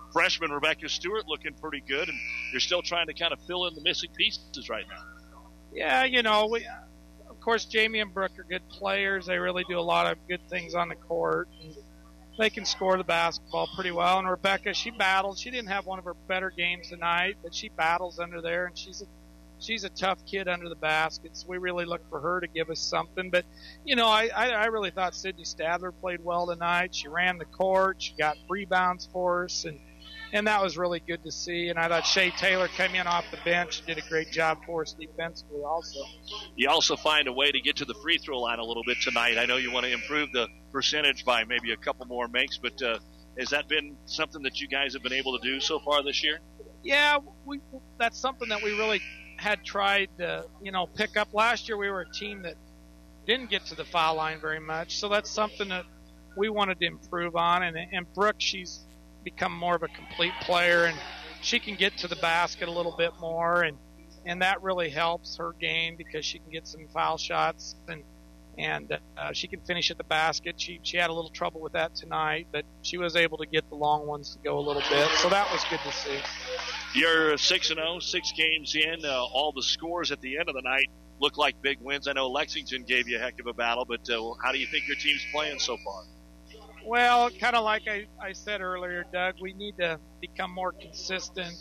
freshman Rebecca Stewart looking pretty good, and you're still trying to kind of fill in the missing pieces right now. Yeah, of course, Jamie and Brooke are good players. They really do a lot of good things on the court. And they can score the basketball pretty well. And Rebecca, she battled. She didn't have one of her better games tonight, but she battles under there, and she's a tough kid under the baskets. We really look for her to give us something. But, I really thought Sydney Stadler played well tonight. She ran the court. She got rebounds for us, and that was really good to see. And I thought Shea Taylor came in off the bench and did a great job for us defensively also. You also find a way to get to the free throw line a little bit tonight. I know you want to improve the percentage by maybe a couple more makes, but has that been something that you guys have been able to do so far this year? Yeah, that's something that we really had tried to, pick up. Last year we were a team that didn't get to the foul line very much, so that's something that we wanted to improve on. And Brooke, she's become more of a complete player, and she can get to the basket a little bit more, and that really helps her game because she can get some foul shots and she can finish at the basket. She had a little trouble with that tonight, but she was able to get the long ones to go a little bit, so that was good to see. You're 6-0, 6 games in. All the scores at the end of the night look like big wins. I know Lexington gave you a heck of a battle, but how do you think your team's playing so far? Well, kind of like I said earlier, Doug, we need to become more consistent.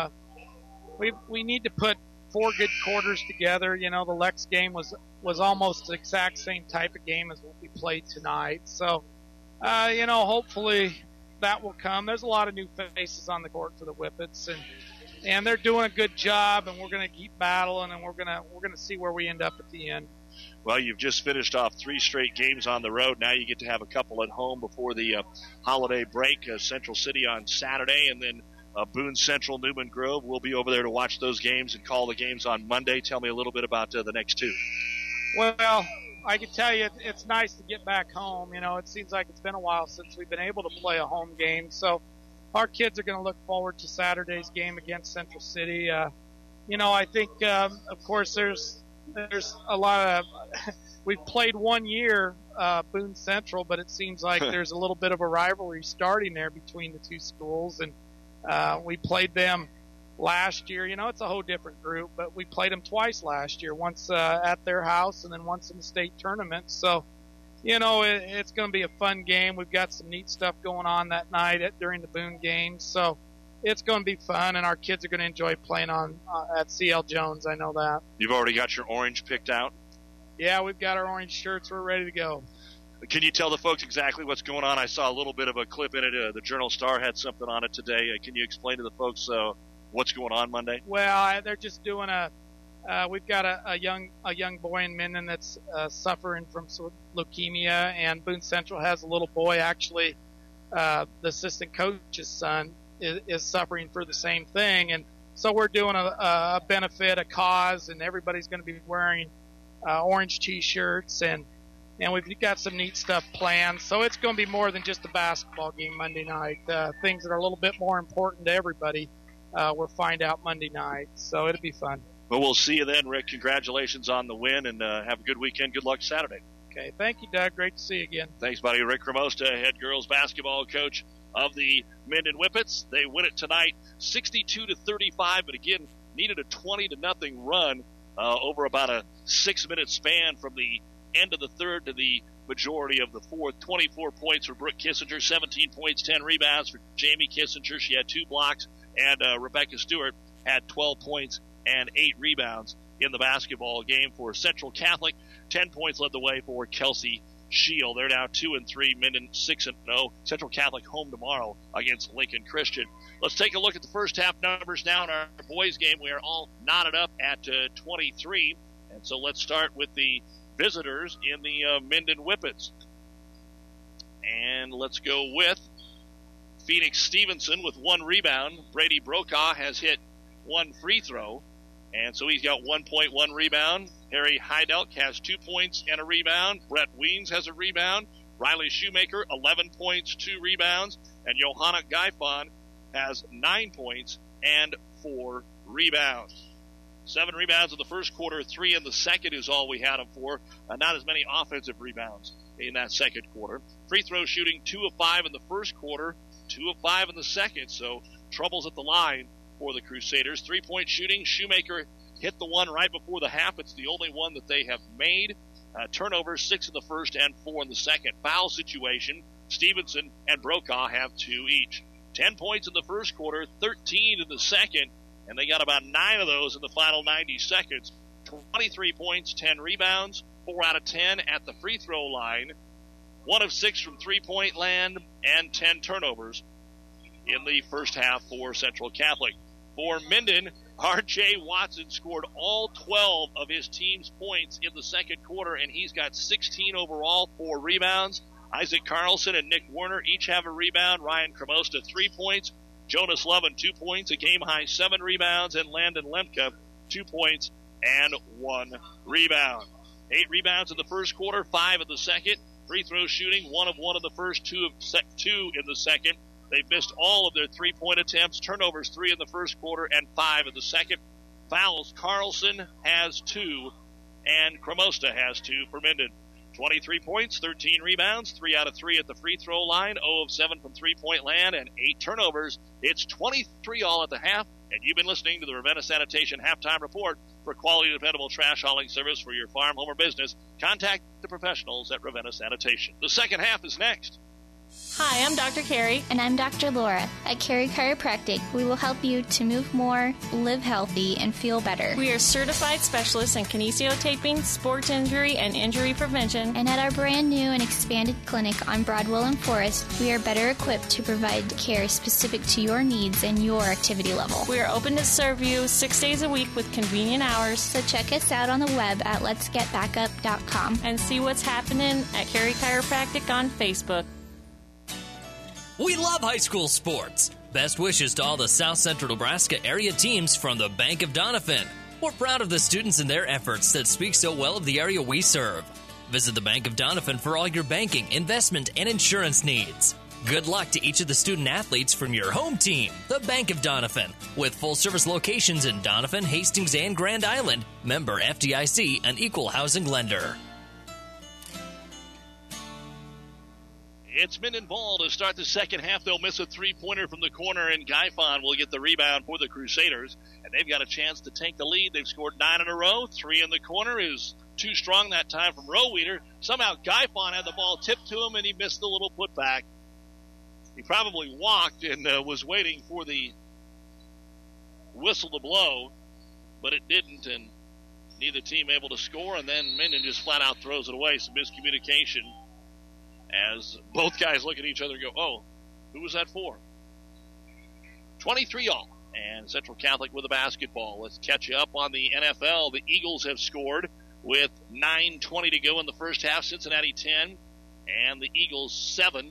We need to put 4 good quarters together. The Lex game was almost the exact same type of game as what we played tonight. So, hopefully that will come. There's a lot of new faces on the court for the Whippets, and they're doing a good job, and we're going to keep battling, and we're going to see where we end up at the end. Well, you've just finished off 3 straight games on the road. Now you get to have a couple at home before the holiday break. Central City on Saturday, and then Boone Central, Newman Grove. We'll be over there to watch those games and call the games on Monday. Tell me a little bit about the next 2. Well, I can tell you it's nice to get back home. It seems like it's been a while since we've been able to play a home game. So our kids are going to look forward to Saturday's game against Central City. I think, of course, there's a lot of we've played one year Boone Central, but it seems like there's a little bit of a rivalry starting there between the two schools, and we played them last year. It's a whole different group, but we played them twice last year, once at their house and then once in the state tournament. So it's going to be a fun game. We've got some neat stuff going on that night during the Boone games, so it's going to be fun, and our kids are going to enjoy playing at CL Jones. I know that. You've already got your orange picked out? Yeah, we've got our orange shirts. We're ready to go. Can you tell the folks exactly what's going on? I saw a little bit of a clip in it. The Journal Star had something on it today. Can you explain to the folks what's going on Monday? Well, they're just doing we've got a young boy in Minden that's suffering from leukemia, and Boone Central has a little boy, actually, the assistant coach's son is suffering for the same thing. And so we're doing a benefit, a cause, and everybody's going to be wearing orange T-shirts, and we've got some neat stuff planned. So it's going to be more than just a basketball game Monday night. Things that are a little bit more important to everybody we'll find out Monday night. So it'll be fun. Well, we'll see you then, Rick. Congratulations on the win, and have a good weekend. Good luck Saturday. Okay. Thank you, Doug. Great to see you again. Thanks, buddy. Rick Ramosta, head girls basketball coach of the Minden Whippets. They win it tonight 62-35, but again, needed a 20-0 run over about a 6-minute span from the end of the third to the majority of the fourth. 24 points for Brooke Kissinger, 17 points, 10 rebounds for Jamie Kissinger. She had 2 blocks, and Rebecca Stewart had 12 points and 8 rebounds in the basketball game for Central Catholic. 10 points led the way for Kelsey Shield. They're now 2-3, Minden 6-0. Central Catholic home tomorrow against Lincoln Christian. Let's take a look at the first half numbers now in our boys game. We are all knotted up at 23. And so let's start with the visitors in the Minden Whippets. And let's go with Phoenix Stevenson with 1 rebound. Brady Brokaw has hit 1 free throw, and so he's got 1 point, 1 rebound. Harry Heidelk has 2 points and a rebound. Brett Weens has a rebound. Riley Shoemaker, 11 points, 2 rebounds. And Johanna Gaifon has 9 points and 4 rebounds. 7 rebounds in the first quarter, 3 in the second is all we had him for. Not as many offensive rebounds in that second quarter. Free throw shooting 2 of 5 in the first quarter. 2 of 5 in the second, so troubles at the line for the Crusaders. 3-point shooting. Shoemaker hit the one right before the half. It's the only one that they have made. Turnovers, 6 in the first and 4 in the second. Foul situation. Stevenson and Brokaw have 2 each. 10 points in the first quarter, 13 in the second, and they got about 9 of those in the final 90 seconds. 23 points, 10 rebounds, 4 out of 10 at the free throw line, 1 of 6 from three-point land, and 10 turnovers in the first half for Central Catholic. For Minden, R.J. Watson scored all 12 of his team's points in the second quarter, and he's got 16 overall, 4 rebounds. Isaac Carlson and Nick Werner each have a rebound. Ryan Cremosta, 3 points. Jonas Lovin, 2 points, a game-high 7 rebounds. And Landon Lemke, 2 points and 1 rebound. 8 rebounds in the first quarter, 5 in the second. Free throw shooting, 1 of 1 in the first, 2 in the second. They've missed all of their 3-point attempts. Turnovers, 3 in the first quarter and 5 in the second. Fouls, Carlson has 2 and Cremosta has 2 for Minden. 23 points, 13 rebounds, 3 out of 3 at the free throw line, 0 of 7 from three-point land, and 8 turnovers. It's 23 all at the half, and you've been listening to the Ravenna Sanitation Halftime Report. For quality, dependable trash hauling service for your farm, home, or business, contact the professionals at Ravenna Sanitation. The second half is next. Hi, I'm Dr. Carrie. And I'm Dr. Laura. At Carrie Chiropractic, we will help you to move more, live healthy, and feel better. We are certified specialists in kinesiotaping, sports injury, and injury prevention. And at our brand new and expanded clinic on Broadwell and Forest, we are better equipped to provide care specific to your needs and your activity level. We are open to serve you 6 days a week with convenient hours. So check us out on the web at letsgetbackup.com. And see what's happening at Carrie Chiropractic on Facebook. We love high school sports. Best wishes to all the South Central Nebraska area teams from the Bank of Doniphan. We're proud of the students and their efforts that speak so well of the area we serve. Visit the Bank of Doniphan for all your banking, investment, and insurance needs. Good luck to each of the student athletes from your home team, the Bank of Doniphan, with full-service locations in Doniphan, Hastings, and Grand Island. Member FDIC, an equal housing lender. It's Minden ball to start the second half. They'll miss a three-pointer from the corner, and Gaifon will get the rebound for the Crusaders. And they've got a chance to take the lead. They've scored 9 in a row. 3 in the corner is too strong that time from Roweeder. Somehow Gaifon had the ball tipped to him, and he missed the little putback. He probably walked and was waiting for the whistle to blow, but it didn't, and neither team able to score. And then Minden just flat-out throws it away. Some miscommunication, as both guys look at each other and go, oh, who was that for? 23 all. And Central Catholic with the basketball. Let's catch you up on the NFL. The Eagles have scored with 9:20 to go in the first half. Cincinnati 10 and the Eagles 7.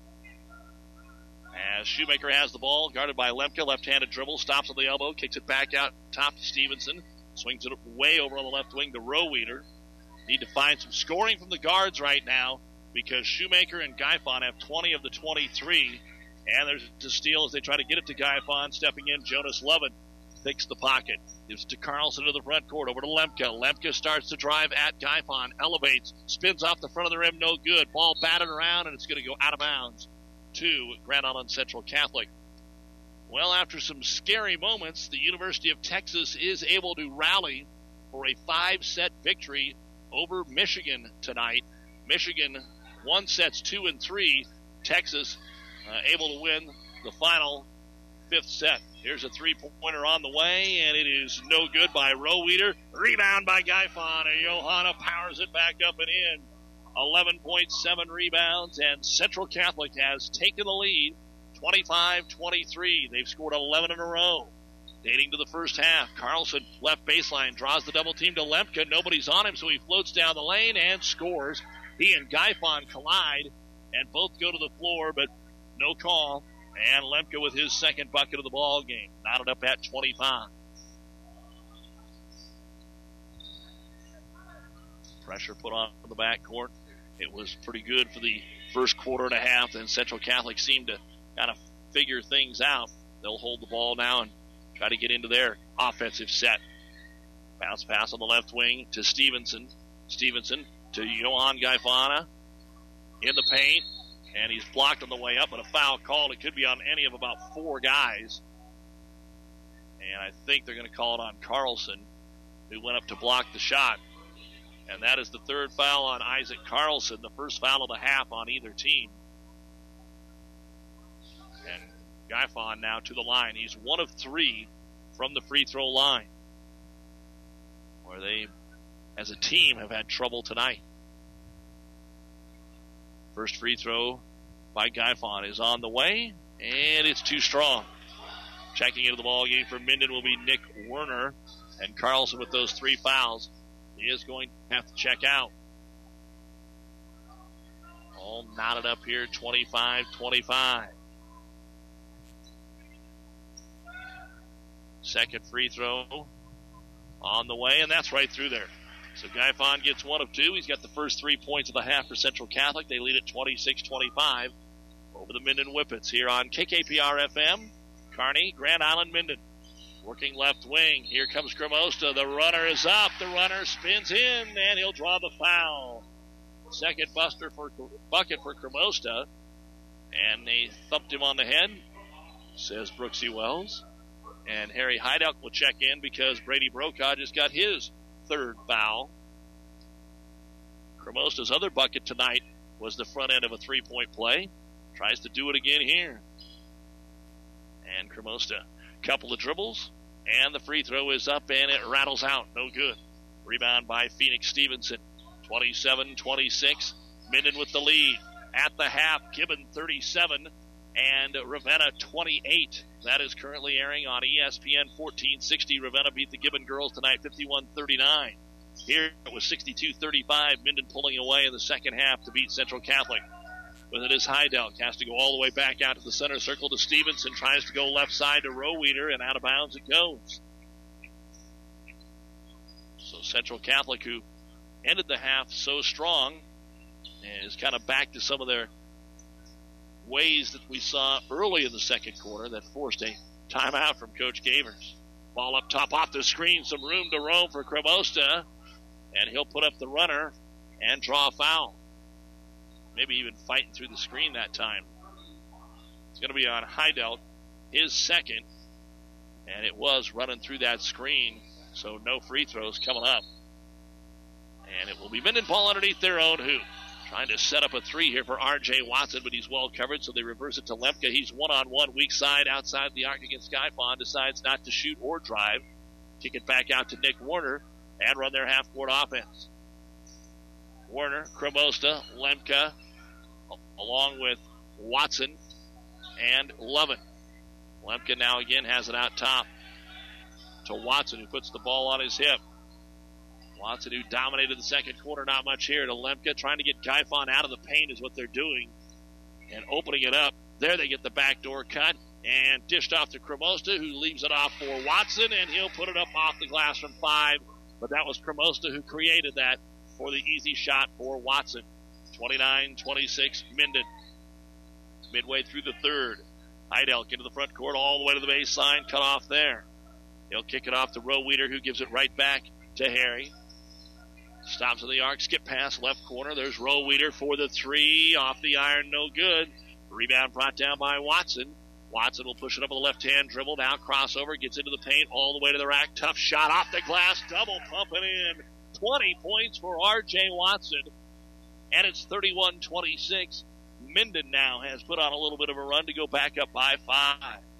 As Shoemaker has the ball, guarded by Lemke, left-handed dribble, stops on the elbow, kicks it back out top to Stevenson, swings it way over on the left wing to Roweeder. Need to find some scoring from the guards right now, because Shoemaker and Gaifon have 20 of the 23. And there's a steal as they try to get it to Gaifon. Stepping in, Jonas Lovin takes the pocket. Gives it to Carlson to the front court. Over to Lemke. Lemke starts to drive at Gaifon. Elevates. Spins off the front of the rim. No good. Ball batted around, and it's going to go out of bounds to Grand Island Central Catholic. Well, after some scary moments, the University of Texas is able to rally for a 5-set victory over Michigan tonight. Michigan won sets 2 and 3. Texas able to win the final 5th set. Here's a three-pointer on the way, and it is no good by Roweeder. Rebound by Gaifon, and Johanna powers it back up and in. 11.7 rebounds, and Central Catholic has taken the lead, 25-23. They've scored 11 in a row. Dating to the first half, Carlson left baseline, draws the double team to Lemke. Nobody's on him, so he floats down the lane and scores. He and Gaifon collide and both go to the floor, but no call. And Lemke with his second bucket of the ball game, knotted up at 25. Pressure put on the backcourt. It was pretty good for the first quarter and a half. Then Central Catholic seemed to kind of figure things out. They'll hold the ball now and try to get into their offensive set. Bounce pass on the left wing to Stevenson. Stevenson to Johan Gaifon in the paint. And he's blocked on the way up, but a foul called. It could be on any of about 4 guys. And I think they're going to call it on Carlson, who went up to block the shot. And that is the 3rd foul on Isaac Carlson, the first foul of the half on either team. And Guifon now to the line. He's 1 of 3 from the free throw line, where they, as a team, have had trouble tonight. First free throw by Guifon is on the way, and it's too strong. Checking into the ball game for Minden will be Nick Werner, and Carlson with those 3 fouls. He is going to have to check out. All knotted up here, 25-25. Second free throw on the way, and that's right through there. So Guifon gets 1 of 2. He's got the first 3 points of the half for Central Catholic. They lead at 26-25 over the Minden Whippets here on KKPR-FM. Kearney, Grand Island, Minden. Working left wing. Here comes Cremosta. The runner is up. The runner spins in, and he'll draw the foul. Second bucket for Cremosta. And they thumped him on the head, says Brooksy Wells. And Harry Heidelk will check in because Brady Brokaw just got his 3rd foul. Cremosta's other bucket tonight was the front end of a 3-point play. Tries to do it again here. And Cremosta, couple of dribbles, and the free throw is up, and it rattles out. No good. Rebound by Phoenix Stevenson. 27-26. Minden with the lead. At the half, Gibbon 37 and Ravenna 28. That is currently airing on ESPN 1460. Ravenna beat the Gibbon girls tonight 51-39. Here it was 62-35. Minden pulling away in the second half to beat Central Catholic. With it is Heidelk. Has to go all the way back out to the center circle to Stevenson. Tries to go left side to Roweeder, and out of bounds it goes. So Central Catholic, who ended the half so strong, is kind of back to some of their ways that we saw early in the second quarter that forced a timeout from Coach Gavers. Ball up top off the screen. Some room to roam for Cremosta, and he'll put up the runner and draw a foul. Maybe even fighting through the screen that time. It's going to be on Heidelk, his second, and it was running through that screen, so no free throws coming up. And it will be Minden ball underneath their own hoop. Trying to set up a 3 here for R.J. Watson, but he's well covered, so they reverse it to Lemke. He's one-on-one, weak side, outside the arc against Guifon. Decides not to shoot or drive. Kick it back out to Nick Werner and run their half-court offense. Werner, Cremosta, Lemke, along with Watson and Lovin. Lemke now again has it out top to Watson, who puts the ball on his hip. Watson, who dominated the second quarter, not much here to Lemke, trying to get Guifon out of the paint is what they're doing and opening it up. There they get the backdoor cut and dished off to Cremosta, who leaves it off for Watson, and he'll put it up off the glass from 5. But that was Cremosta who created that for the easy shot for Watson. 29-26 Minden. Midway through the third. Heidelk into the front court all the way to the baseline, cut off there. He'll kick it off to Roweeder, who gives it right back to Harry. Stops in the arc, skip pass, left corner. There's Roweeder for the 3, off the iron, no good. Rebound brought down by Watson. Watson will push it up with a left-hand dribble, now crossover, gets into the paint, all the way to the rack. Tough shot off the glass, double pumping in. 20 points for R.J. Watson, and it's 31-26. Minden now has put on a little bit of a run to go back up by 5.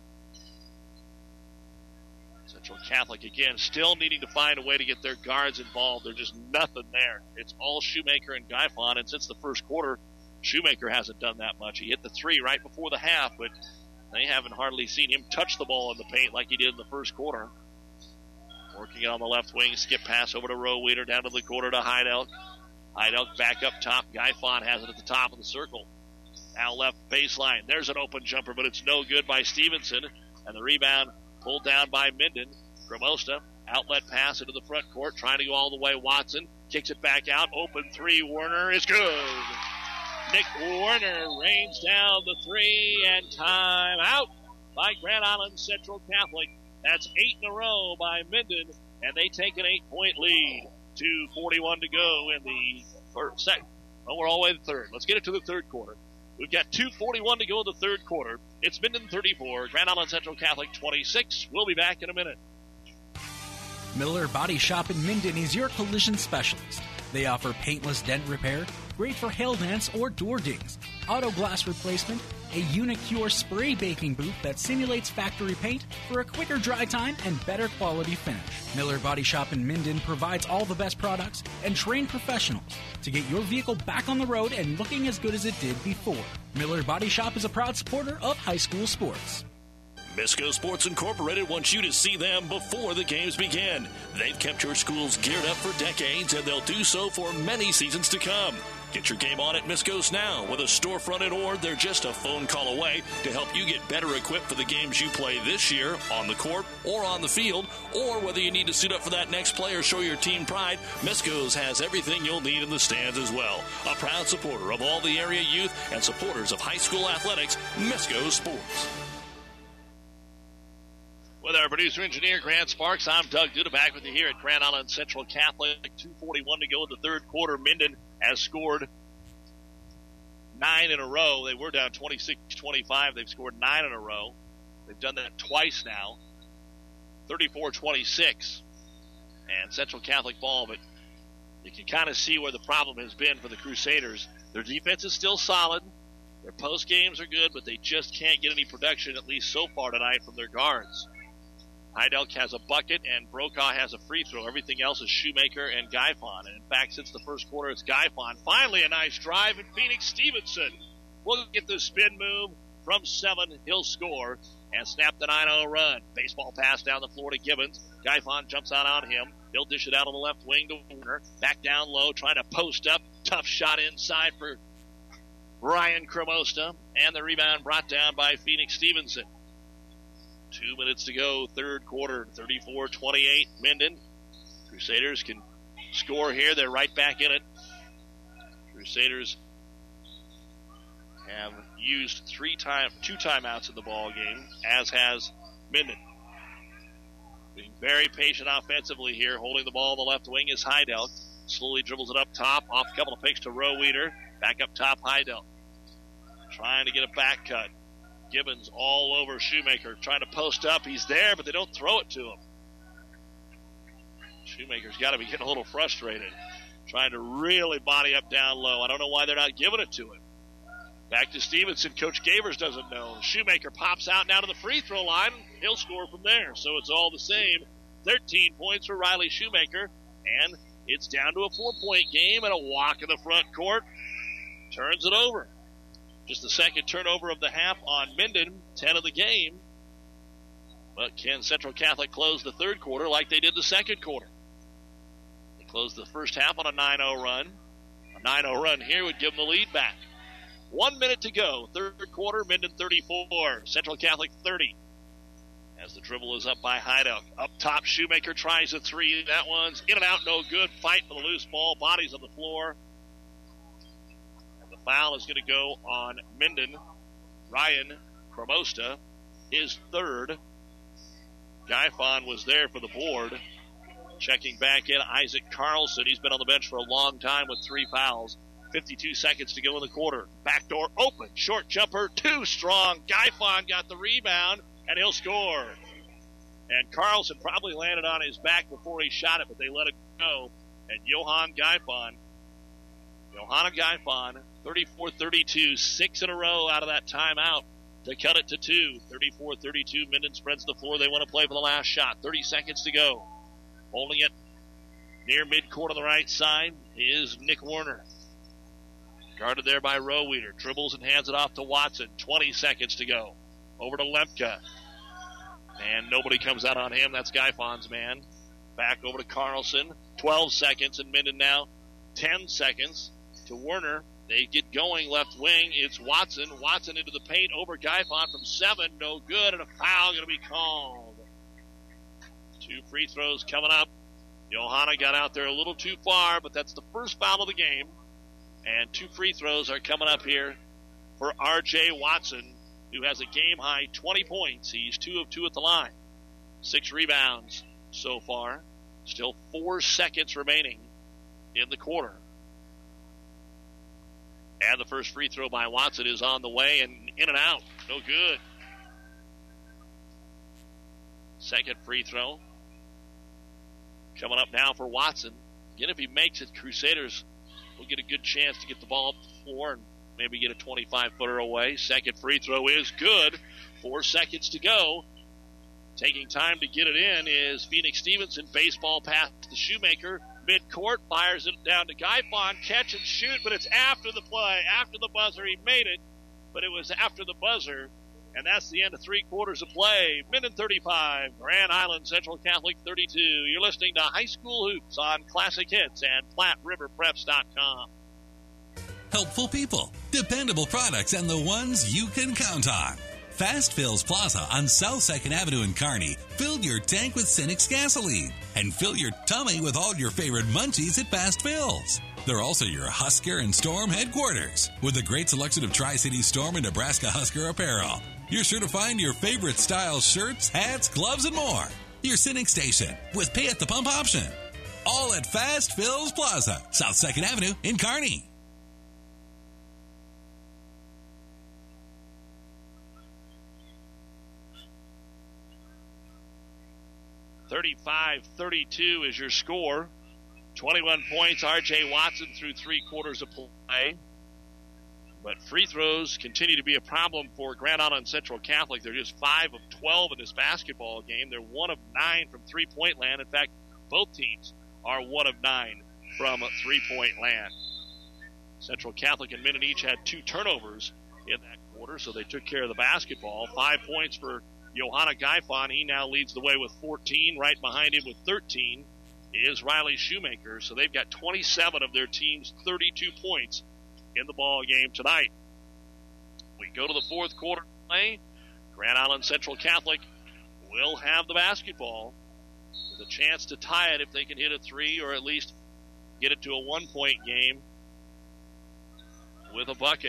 Central Catholic, again, still needing to find a way to get their guards involved. There's just nothing there. It's all Shoemaker and Guifon, and since the first quarter, Shoemaker hasn't done that much. He hit the 3 right before the half, but they haven't hardly seen him touch the ball in the paint like he did in the first quarter. Working it on the left wing, skip pass over to Roweeder, down to the corner to Heidelk. Heidelk back up top. Guifon has it at the top of the circle. Now left baseline. There's an open jumper, but it's no good by Stevenson, and the rebound pulled down by Minden. Cremosta, outlet pass into the front court, trying to go all the way. Watson kicks it back out. Open 3. Werner is good. Nick Werner rains down the 3, and time out by Grand Island Central Catholic. That's 8 in a row by Minden, and they take an 8-point lead. 2:41 to go in the second. Well, we're all the way to the third. Let's get it to the third quarter. We've got 2:41 to go in the third quarter. It's Minden 34, Grand Island Central Catholic 26. We'll be back in a minute. Miller Body Shop in Minden is your collision specialist. They offer paintless dent repair, great for hail dents or door dings, auto glass replacement, a Unicure spray baking booth that simulates factory paint for a quicker dry time and better quality finish. Miller Body Shop in Minden provides all the best products and trained professionals to get your vehicle back on the road and looking as good as it did before. Miller Body Shop is a proud supporter of high school sports. Misco Sports Incorporated wants you to see them before the games begin. They've kept your schools geared up for decades, and they'll do so for many seasons to come. Get your game on at Misco's now. With a storefront at Ord, they're just a phone call away to help you get better equipped for the games you play this year on the court or on the field, or whether you need to suit up for that next play or show your team pride, Misco's has everything you'll need in the stands as well. A proud supporter of all the area youth and supporters of high school athletics, Misco Sports. With our producer-engineer, Grant Sparks, I'm Doug Duda, back with you here at Grand Island Central Catholic. 2:41 to go in the third quarter. Minden has scored 9 in a row. They were down 26-25. They've scored 9 in a row. They've done that twice now. 34-26. And Central Catholic ball, but you can kind of see where the problem has been for the Crusaders. Their defense is still solid. Their post games are good, but they just can't get any production, at least so far tonight, from their guards. Heidelk has a bucket, and Brokaw has a free throw. Everything else is Shoemaker and Gaifon. And, in fact, since the first quarter, it's Gaifon. Finally, a nice drive, and Phoenix Stevenson will get the spin move from 7. He'll score and snap the 9-0 run. Baseball pass down the floor to Gibbons. Gaifon jumps out on him. He'll dish it out on the left wing to Warner. Back down low, trying to post up. Tough shot inside for Ryan Cremosta. And the rebound brought down by Phoenix Stevenson. 2 minutes to go, third quarter, 34-28, Minden. Crusaders can score here. They're right back in it. Crusaders have used 2 timeouts in the ball game, as has Minden. Being very patient offensively here, holding the ball on the left wing is Heidelk. Slowly dribbles it up top, off a couple of picks to Roweeder. Back up top, Heidelk. Trying to get a back cut. Gibbons all over Shoemaker, trying to post up. He's there, but they don't throw it to him. Shoemaker's got to be getting a little frustrated, trying to really body up down low. I don't know why they're not giving it to him. Back to Stevenson. Coach Gavers doesn't know. Shoemaker pops out now to the free throw line. He'll score from there, so it's all the same. 13 points for Riley Shoemaker, and it's down to a 4-point game and a walk in the front court. Turns it over. Just the second turnover of the half on Minden, 10 of the game. But can Central Catholic close the third quarter like they did the second quarter? They closed the first half on a 9-0 run. A 9-0 run here would give them the lead back. 1 minute to go. Third quarter, Minden 34, Central Catholic 30. As the dribble is up by Heidelk. Up top, Shoemaker tries a 3. That one's in and out, no good. Fight for the loose ball. Bodies on the floor. Foul is going to go on Minden. Ryan Cremosta, his third. Gaifon was there for the board. Checking back in, Isaac Carlson. He's been on the bench for a long time with 3 fouls. 52 seconds to go in the quarter. Back door open. Short jumper, too strong. Gaifon got the rebound, and he'll score. And Carlson probably landed on his back before he shot it, but they let it go. And Johanna Gaifon, 34-32, 6 in a row out of that timeout to cut it to 2. 34-32, Minden spreads the floor. They want to play for the last shot. 30 seconds to go. Holding it near midcourt on the right side is Nick Warner. Guarded there by Roweeder. Dribbles and hands it off to Watson. 20 seconds to go. Over to Lemke. And nobody comes out on him. That's Gaifon's man. Back over to Carlson. 12 seconds, and Minden now 10 seconds to Werner. They get going left wing. It's Watson. Watson into the paint over Gaifon from 7. No good, and a foul going to be called. 2 free throws coming up. Johanna got out there a little too far, but that's the first foul of the game. And 2 free throws are coming up here for R.J. Watson, who has a game-high 20 points. He's 2 of 2 at the line. 6 rebounds so far. Still 4 seconds remaining in the quarter. And the first free throw by Watson is on the way and in and out. No good. Second free throw coming up now for Watson. Again, if he makes it, Crusaders will get a good chance to get the ball up the floor and maybe get a 25-footer away. Second free throw is good. 4 seconds to go. Taking time to get it in is Phoenix Stevenson. Baseball pass to Shoemaker. Mid-court, fires it down to Gaifon. Catch and shoot, but it's after the play. After the buzzer, he made it, but it was after the buzzer. And that's the end of 3 quarters of play. Minden 35, Grand Island Central Catholic 32. You're listening to High School Hoops on Classic Hits and PlatteRiverPreps.com. Helpful people, dependable products, and the ones you can count on. Fast Fills Plaza on South 2nd Avenue in Kearney filled your tank with Cinex gasoline and fill your tummy with all your favorite munchies at Fast Fills. They're also your Husker and Storm headquarters with a great selection of Tri-City Storm and Nebraska Husker apparel. You're sure to find your favorite style shirts, hats, gloves, and more. Your Cinex station with pay at the pump option. All at Fast Fills Plaza, South 2nd Avenue in Kearney. 35-32 is your score. 21 points. R.J. Watson through 3 quarters of play. But free throws continue to be a problem for Grand Island Central Catholic. They're just 5 of 12 in this basketball game. They're 1 of 9 from three-point land. In fact, both teams are 1 of 9 from three-point land. Central Catholic and Minden each had 2 turnovers in that quarter, so they took care of the basketball. 5 points for Johanna Gaifon. He now leads the way with 14. Right behind him with 13 is Riley Shoemaker. So they've got 27 of their team's 32 points in the ball game tonight. We go to the fourth quarter play. Grand Island Central Catholic will have the basketball with a chance to tie it if they can hit a 3 or at least get it to a 1-point game with a bucket.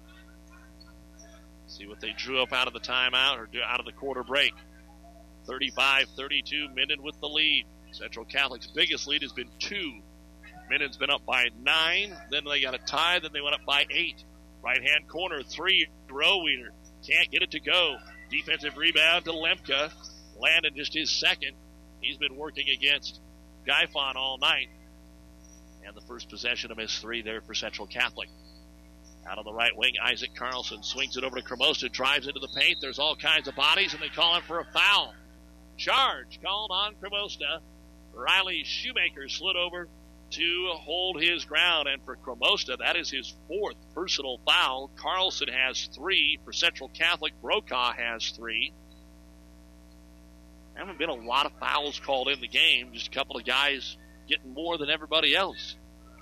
See what they drew up out of the timeout or out of the quarter break. 35-32, Minden with the lead. Central Catholic's biggest lead has been 2. Minden's been up by 9. Then they got a tie. Then they went up by 8. Right-hand corner, 3, Roweeder. Can't get it to go. Defensive rebound to Lemke. Landon just his second. He's been working against Gaifon all night. And the first possession of his 3 there for Central Catholic. Out on the right wing, Isaac Carlson swings it over to Cremosta, drives into the paint. There's all kinds of bodies, and they call him for a foul. Charge called on Cremosta. Riley Shoemaker slid over to hold his ground, and for Cremosta, that is his 4th personal foul. Carlson has 3 for Central Catholic. Brokaw has 3. Haven't been a lot of fouls called in the game, just a couple of guys getting more than everybody else.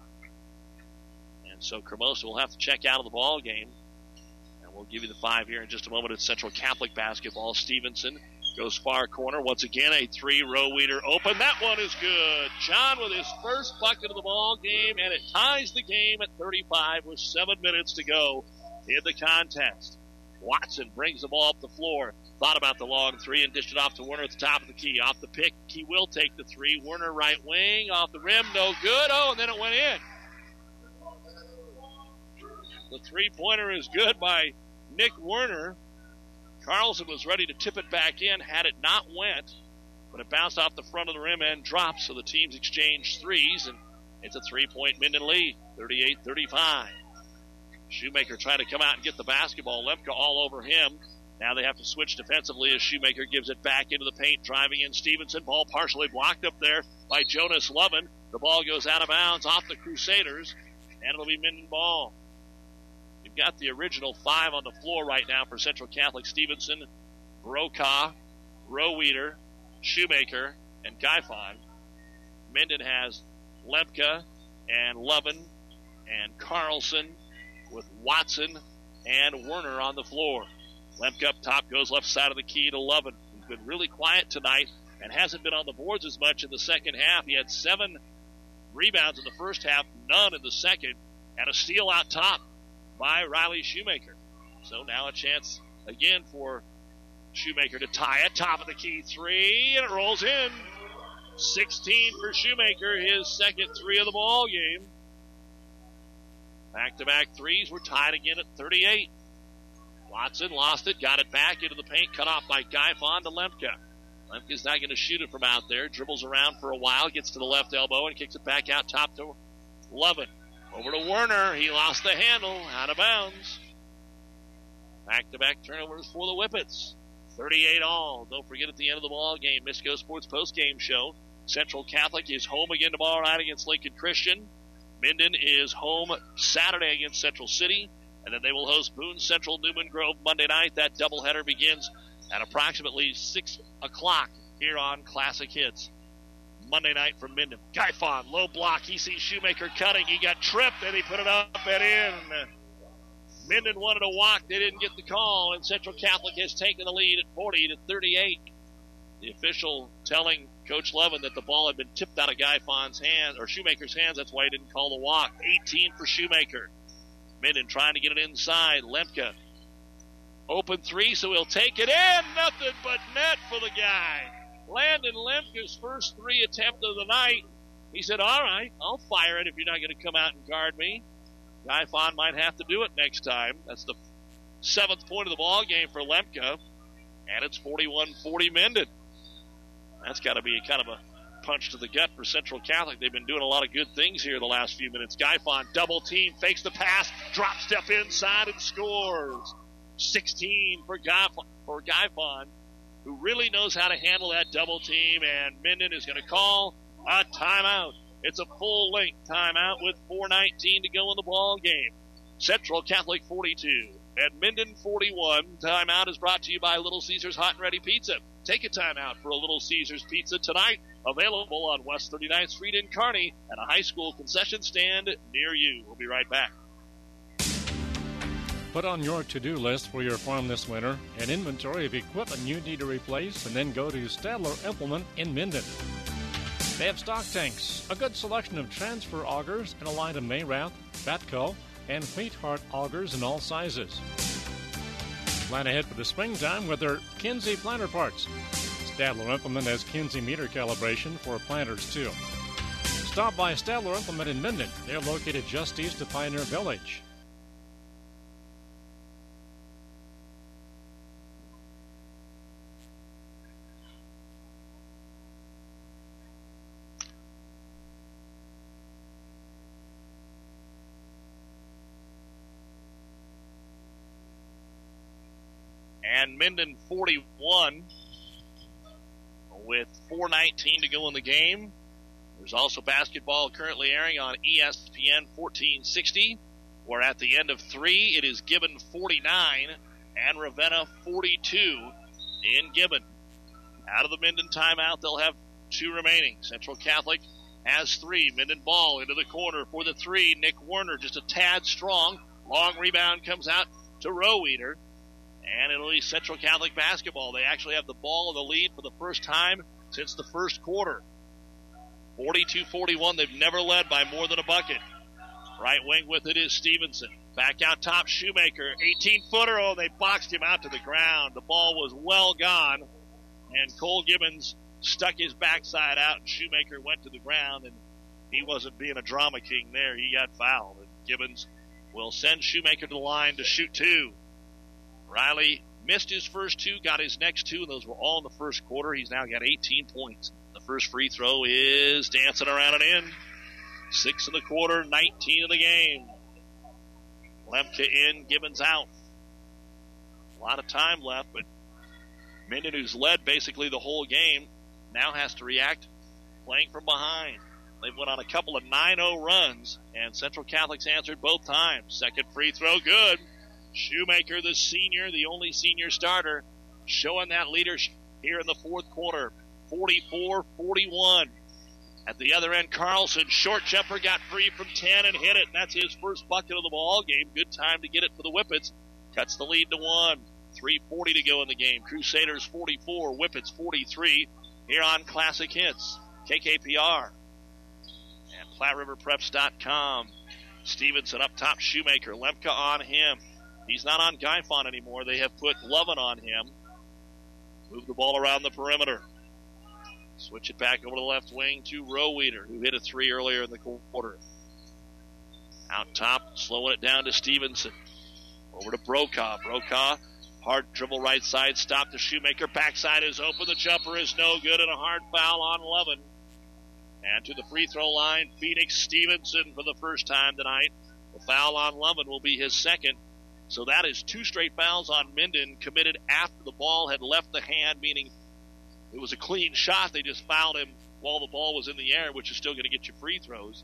So Cremosta will have to check out of the ball game. And we'll give you the 5 here in just a moment. It's Central Catholic basketball. Stevenson goes far corner. Once again, a 3, Roweeder open. That one is good. John with his first bucket of the ball game, and it ties the game at 35 with 7 minutes to go in the contest. Watson brings the ball up the floor. Thought about the long 3 and dished it off to Werner at the top of the key. Off the pick, he will take the 3. Werner right wing, off the rim, no good. Oh, and then it went in. The 3-pointer is good by Nick Werner. Carlson was ready to tip it back in had it not went, but it bounced off the front of the rim and dropped, so the teams exchanged 3s, and it's a 3-point Minden lead, 38-35. Shoemaker trying to come out and get the basketball. Lemke all over him. Now they have to switch defensively as Shoemaker gives it back into the paint, driving in Stevenson. Ball partially blocked up there by Jonas Lovin. The ball goes out of bounds off the Crusaders, and it'll be Minden ball. You've got the original 5 on the floor right now for Central Catholic. Stevenson, Brokaw, Roweeder, Shoemaker, and Gaifon. Minden has Lemke and Lovin and Carlson with Watson and Werner on the floor. Lemke up top goes left side of the key to Lovin, who's been really quiet tonight and hasn't been on the boards as much in the second half. He had 7 rebounds in the first half, none in the second, and a steal out top by Riley Shoemaker. So now a chance again for Shoemaker to tie it. Top of the key 3, and it rolls in. 16 for Shoemaker, his second 3 of the ball game. Back-to-back threes. We're tied again at 38. Watson lost it, got it back into the paint, cut off by Gaifon to Lemke. Lemke's not going to shoot it from out there. Dribbles around for a while, gets to the left elbow, and kicks it back out top to Lovin. Over to Werner. He lost the handle, out of bounds. Back-to-back turnovers for the Whippets. 38 all. Don't forget at the end of the ball game, Misco Sports post-game show. Central Catholic is home again tomorrow night against Lincoln Christian. Minden is home Saturday against Central City. And then they will host Boone Central Newman Grove Monday night. That doubleheader begins at approximately 6 o'clock here on Classic Hits. Monday night from Minden. Gaifon, low block. He sees Shoemaker cutting. He got tripped, and he put it up and in. Minden wanted to walk. They didn't get the call, and Central Catholic has taken the lead at 40-38. The official telling Coach Levin that the ball had been tipped out of Gaifon's hands, or Shoemaker's hands. That's why he didn't call the walk. 18 for Shoemaker. Minden trying to get it inside. Lemke. Open three, so he'll take it in. Nothing but net for the guy. Landon Lemke's first three attempt of the night. He said, all right, I'll fire it if you're not going to come out and guard me. Gaifon might have to do it next time. That's the 7th point of the ball game for Lemke. And it's 41-40 Minden. That's got to be kind of a punch to the gut for Central Catholic. They've been doing a lot of good things here the last few minutes. Gaifon, double team, fakes the pass, drop step inside and scores. 16 for Gaifon, who really knows how to handle that double team, and Minden is going to call a timeout. It's a full-length timeout with 4:19 to go in the ball game. Central Catholic 42 and Minden 41. Timeout is brought to you by Little Caesars Hot and Ready Pizza. Take a timeout for a Little Caesars Pizza tonight. Available on West 39th Street in Kearney and a high school concession stand near you. We'll be right back. Put on your to-do list for your farm this winter an inventory of equipment you need to replace, and then go to Stadler Implement in Minden. They have stock tanks, a good selection of transfer augers, and a line of Mayrath, Batco, and Wheatheart augers in all sizes. Plan ahead for the springtime with their Kinsey planter parts. Stadler Implement has Kinsey meter calibration for planters, too. Stop by Stadler Implement in Minden. They're located just east of Pioneer Village. And Minden 41 with 4:19 to go in the game. There's also basketball currently airing on ESPN 1460, where at the end of 3, it is Gibbon 49 and Ravenna 42 in Gibbon. Out of the Minden timeout, they'll have 2 remaining. Central Catholic has 3. Minden ball into the corner for the 3. Nick Werner just a tad strong. Long rebound comes out to Roweeder. And it'll be Central Catholic basketball. They actually have the ball in the lead for the first time since the first quarter. 42-41. They've never led by more than a bucket. Right wing with it is Stevenson. Back out top, Shoemaker. 18-footer. Oh, they boxed him out to the ground. The ball was well gone. And Cole Gibbons stuck his backside out, and Shoemaker went to the ground, and he wasn't being a drama king there. He got fouled. And Gibbons will send Shoemaker to the line to shoot 2. Riley missed his first 2, got his next 2, and those were all in the first quarter. He's now got 18 points. The first free throw is dancing around and in. 6 in the quarter, 19 in the game. Lemke in, Gibbons out. A lot of time left, but Minden, who's led basically the whole game, now has to react playing from behind. They've went on a couple of 9-0 runs, and Central Catholic's answered both times. Second free throw, good. Shoemaker, the senior, the only senior starter, showing that leadership here in the fourth quarter. 44-41. At the other end, Carlson, short jumper, got free from 10 and hit it. And that's his first bucket of the ball game. Good time to get it for the Whippets. Cuts the lead to 1. 3:40 to go in the game. Crusaders 44, Whippets 43. Here on Classic Hits, KKPR and PlatteRiverPreps.com. Stevenson up top, Shoemaker. Lemke on him. He's not on Gaifon anymore. They have put Lovin on him. Move the ball around the perimeter. Switch it back over to the left wing to Roweeder, who hit a 3 earlier in the quarter. Out top, slowing it down to Stevenson. Over to Brokaw. Brokaw, hard dribble right side, stop to Shoemaker. Backside is open. The jumper is no good, and a hard foul on Lovin. And to the free throw line, Phoenix Stevenson for the first time tonight. The foul on Lovin will be his second. So that is 2 straight fouls on Minden, committed after the ball had left the hand, meaning it was a clean shot. They just fouled him while the ball was in the air, which is still going to get you free throws.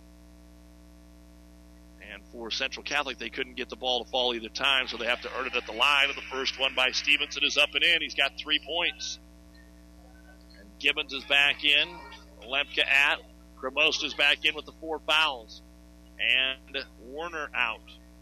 And for Central Catholic, they couldn't get the ball to fall either time, so they have to earn it at the line. And the first one by Stevenson is up and in. He's got 3 points. And Gibbons is back in. Lemke at. Cremosta's back in with the 4 fouls. And Warner out.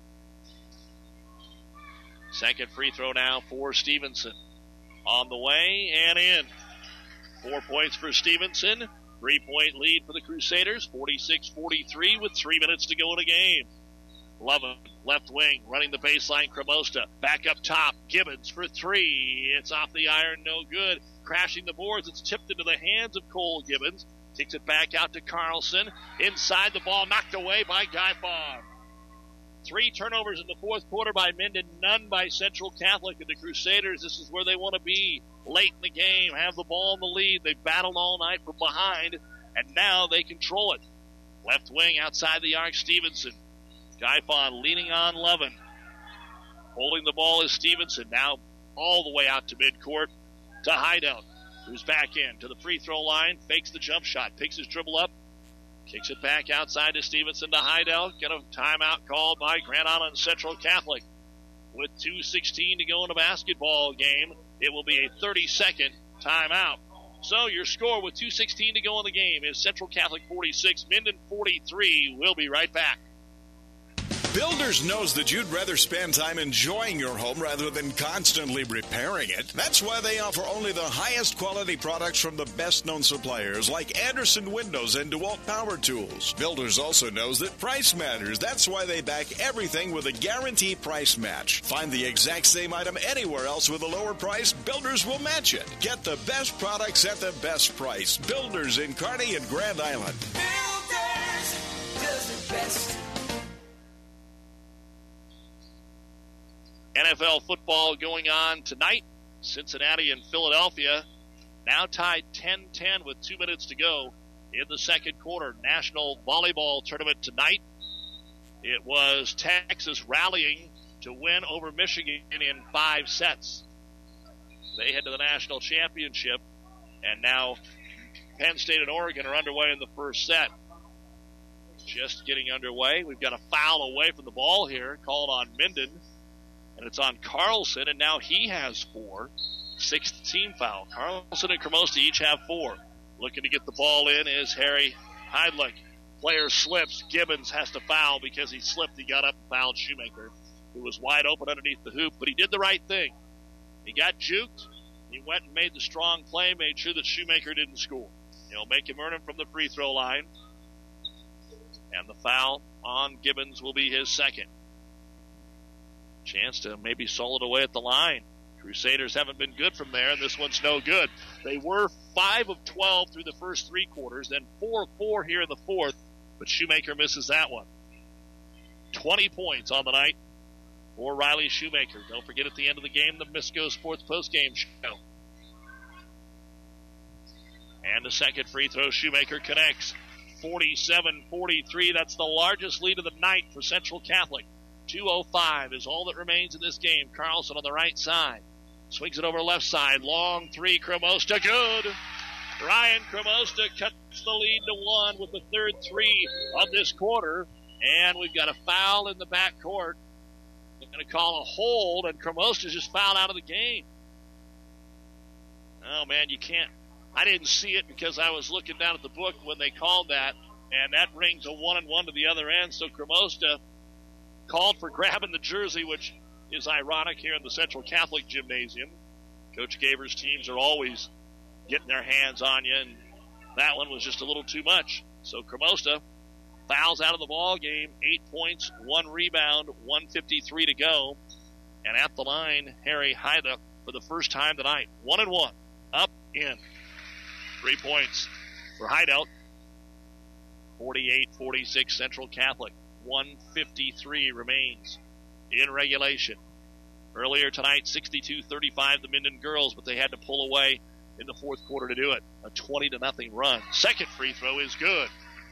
Second free throw now for Stevenson. On the way and in. 4 points for Stevenson. 3-point lead for the Crusaders. 46-43 with 3 minutes to go in the game. Lovin, left wing, running the baseline. Cremosta back up top. Gibbons for 3. It's off the iron, no good. Crashing the boards. It's tipped into the hands of Cole Gibbons. Takes it back out to Carlson. Inside the ball, knocked away by Guy Fawn. 3 turnovers in the fourth quarter by Minden, none by Central Catholic. And the Crusaders, this is where they want to be late in the game, have the ball in the lead. They've battled all night from behind, and now they control it. Left wing outside the arc, Stevenson. Guy Fawn leaning on Lovin. Holding the ball is Stevenson, now all the way out to midcourt to Heidel, who's back in to the free throw line, fakes the jump shot, picks his dribble up, kicks it back outside to Stevenson to Heidel. Get a timeout called by Grand Island Central Catholic. With 2:16 to go in the basketball game, it will be a 30-second timeout. So your score with 2:16 to go in the game is Central Catholic 46, Minden 43. We'll be right back. Builders knows that you'd rather spend time enjoying your home rather than constantly repairing it. That's why they offer only the highest quality products from the best-known suppliers like Anderson Windows and DeWalt Power Tools. Builders also knows that price matters. That's why they back everything with a guaranteed price match. Find the exact same item anywhere else with a lower price, Builders will match it. Get the best products at the best price. Builders in Kearney and Grand Island. Builders does it best. NFL football going on tonight. Cincinnati and Philadelphia now tied 10-10 with 2 minutes to go in the second quarter. National Volleyball Tournament tonight. It was Texas rallying to win over Michigan in 5 sets. They head to the national championship, and now Penn State and Oregon are underway in the first set. Just getting underway. We've got a foul away from the ball here called on Minden. And it's on Carlson, and now he has 4. 6th team foul. Carlson and Cremosta each have 4. Looking to get the ball in is Harry Heidlich. Player slips. Gibbons has to foul because he slipped. He got up and fouled Shoemaker, who was wide open underneath the hoop, but he did the right thing. He got juked. He went and made the strong play, made sure that Shoemaker didn't score. He'll make him earn him from the free throw line. And the foul on Gibbons will be his second. Chance to maybe soul it away at the line. Crusaders haven't been good from there, and this one's no good. They were 5 of 12 through the first 3 quarters, then 4 of 4 here in the fourth, but Shoemaker misses that one. 20 points on the night for Riley Shoemaker. Don't forget at the end of the game, the Misco Sports postgame show. And the second free throw, Shoemaker connects. 47-43. That's the largest lead of the night for Central Catholic. 2:05 is all that remains in this game. Carlson on the right side. Swings it over left side. Long 3, Cremosta. Good. Ryan Cremosta cuts the lead to 1 with the third 3 of this quarter. And we've got a foul in the backcourt. They're going to call a hold, and Cremosta's just fouled out of the game. Oh, man, you can't. I didn't see it because I was looking down at the book when they called that, and that rings a 1-and-1 to the other end. So Cremosta called for grabbing the jersey, which is ironic here in the Central Catholic Gymnasium. Coach Gaber's teams are always getting their hands on you, and that one was just a little too much. So Cremosta fouls out of the ball game. 8 points, 1 rebound, 1:53 to go. And at the line, Harry Heidel for the first time tonight. 1-and-1. Up, in. 3 points for Heidel. 48-46 Central Catholic. 1:53 remains in regulation. Earlier tonight, 62-35 the Minden girls, but they had to pull away in the fourth quarter to do it. A 20-0 run. Second free throw is good.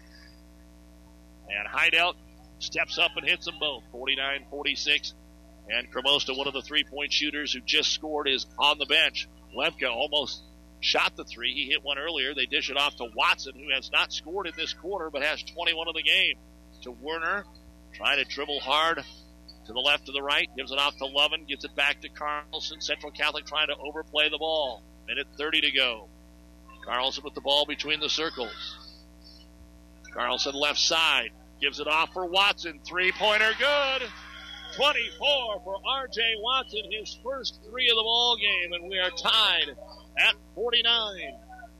And Heidelk steps up and hits them both, 49-46. And Cremosta, one of the three-point shooters who just scored, is on the bench. Lemke almost shot the three. He hit one earlier. They dish it off to Watson, who has not scored in this quarter but has 21 in the game. To Werner, trying to dribble hard to the left, to the right. Gives it off to Lovin. Gets it back to Carlson. Central Catholic trying to overplay the ball. Minute 30 to go. Carlson with the ball between the circles. Carlson left side. Gives it off for Watson. Three-pointer good. 24 for R.J. Watson, his first three of the ball game, and we are tied at 49.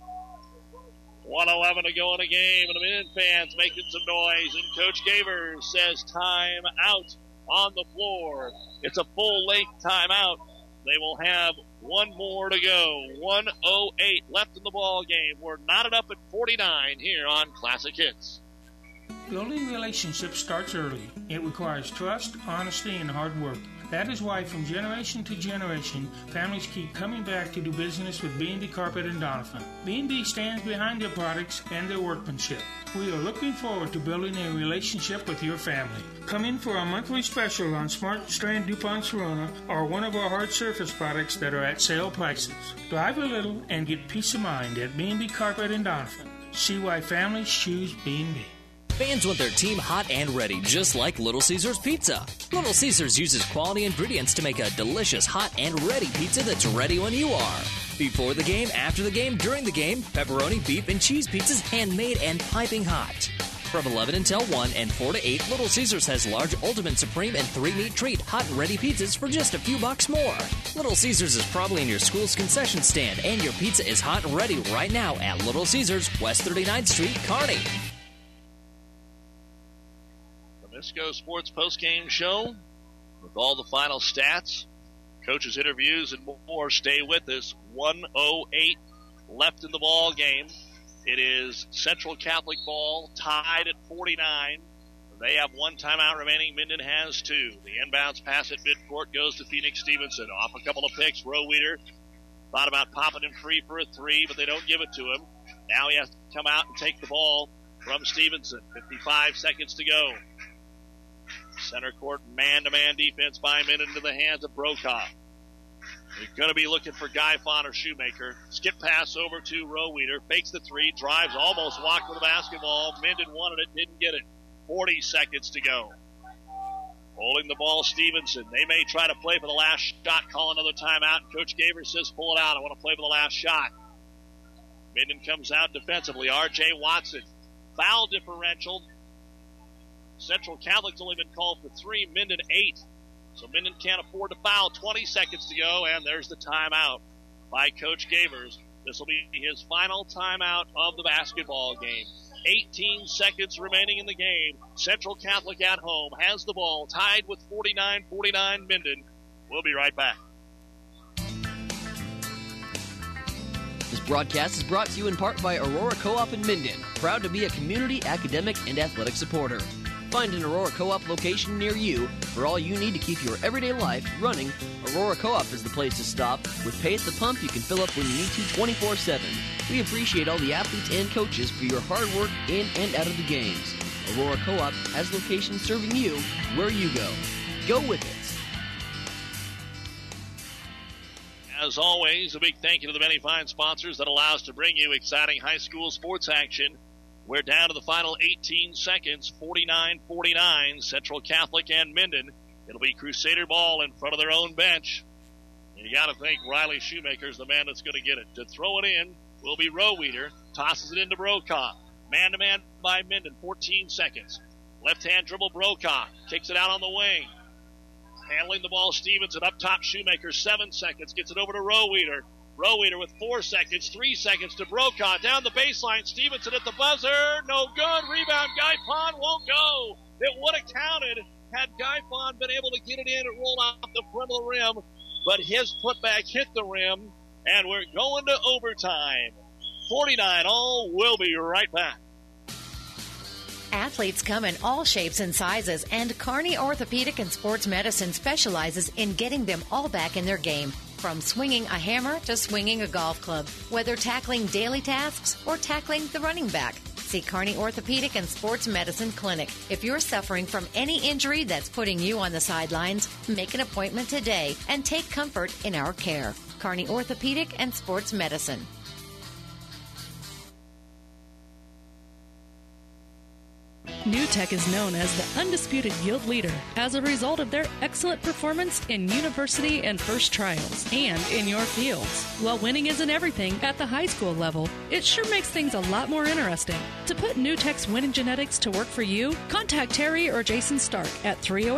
1:11 to go in the game, and the Minden fans making some noise, and Coach Gavers says time out on the floor. It's a full-length timeout. They will have one more to go. 1:08 left in the ball game. We're knotted up at 49 here on Classic Hits. Building relationships starts early. It requires trust, honesty, and hard work. That is why from generation to generation, families keep coming back to do business with B&B Carpet and Donovan. B&B stands behind their products and their workmanship. We are looking forward to building a relationship with your family. Come in for our monthly special on Smart Strand DuPont Sorona or one of our hard surface products that are at sale prices. Drive a little and get peace of mind at B&B Carpet and Donovan. See why families choose B&B. Fans want their team hot and ready, just like Little Caesars Pizza. Little Caesars uses quality ingredients to make a delicious, hot and ready pizza that's ready when you are. Before the game, after the game, during the game, pepperoni, beef, and cheese pizzas handmade and piping hot. From 11 until 1 and 4 to 8, Little Caesars has large Ultimate Supreme and 3-meat treat hot and ready pizzas for just a few bucks more. Little Caesars is probably in your school's concession stand, and your pizza is hot and ready right now at Little Caesars, West 39th Street, Kearney. Misco Sports Postgame Show with all the final stats, coaches' interviews, and more. Stay with us. 1:08 left in the ball game. It is Central Catholic ball, tied at 49. They have one timeout remaining. Minden has two. The inbounds pass at midcourt goes to Phoenix Stevenson. Off a couple of picks. Roweeder thought about popping him free for a three, but they don't give it to him. Now he has to come out and take the ball from Stevenson. 55 seconds to go. Center court man-to-man defense by Minden into the hands of Brokaw. They're going to be looking for Guy Fon or Shoemaker. Skip pass over to Roweeder. Fakes the three. Drives, almost walked with the basketball. Minden wanted it, didn't get it. 40 seconds to go. Holding the ball, Stevenson. They may try to play for the last shot, call another timeout. And Coach Gavers says, pull it out. I want to play for the last shot. Minden comes out defensively. R.J. Watson. Foul differential. Central Catholic's only been called for 3, Minden 8. So Minden can't afford to foul. 20 seconds to go, and there's the timeout by Coach Gavers. This will be his final timeout of the basketball game. 18 seconds remaining in the game. Central Catholic at home has the ball, tied with 49-49 Minden. We'll be right back. This broadcast is brought to you in part by Aurora Co-op in Minden, proud to be a community, academic, and athletic supporter. Find an Aurora Co-op location near you for all you need to keep your everyday life running. Aurora Co-op is the place to stop. With pay at the pump, you can fill up when you need to 24/7. We appreciate all the athletes and coaches for your hard work in and out of the games. Aurora Co-op has locations serving you where you go. Go with it. As always, a big thank you to the many fine sponsors that allow us to bring you exciting high school sports action. We're down to the final 18 seconds, 49-49, Central Catholic and Minden. It'll be Crusader ball in front of their own bench. And you got to think Riley Shoemaker's the man that's going to get it. To throw it in will be Roweeder. Tosses it into Brokaw. Man-to-man by Minden, 14 seconds. Left-hand dribble Brokaw. Kicks it out on the wing. Handling the ball, Stevenson. Up top, Shoemaker, 7 seconds. Gets it over to Roweeder. Roweeder with 4 seconds, 3 seconds to Brokaw. Down the baseline, Stevenson at the buzzer. No good. Rebound, Guy Fon won't go. It would have counted had Guy Fon been able to get it in. It rolled off the front of the rim, but his putback hit the rim, and we're going to overtime. 49 all. We'll be right back. Athletes come in all shapes and sizes, and Kearney Orthopedic and Sports Medicine specializes in getting them all back in their game. From swinging a hammer to swinging a golf club, whether tackling daily tasks or tackling the running back. See Kearney Orthopedic and Sports Medicine Clinic. If you're suffering from any injury that's putting you on the sidelines, make an appointment today and take comfort in our care. Kearney Orthopedic and Sports Medicine. NewTek is known as the undisputed yield leader as a result of their excellent performance in university and first trials and in your fields. While winning isn't everything at the high school level, it sure makes things a lot more interesting. To put NewTek's winning genetics to work for you, contact Terry or Jason Stark at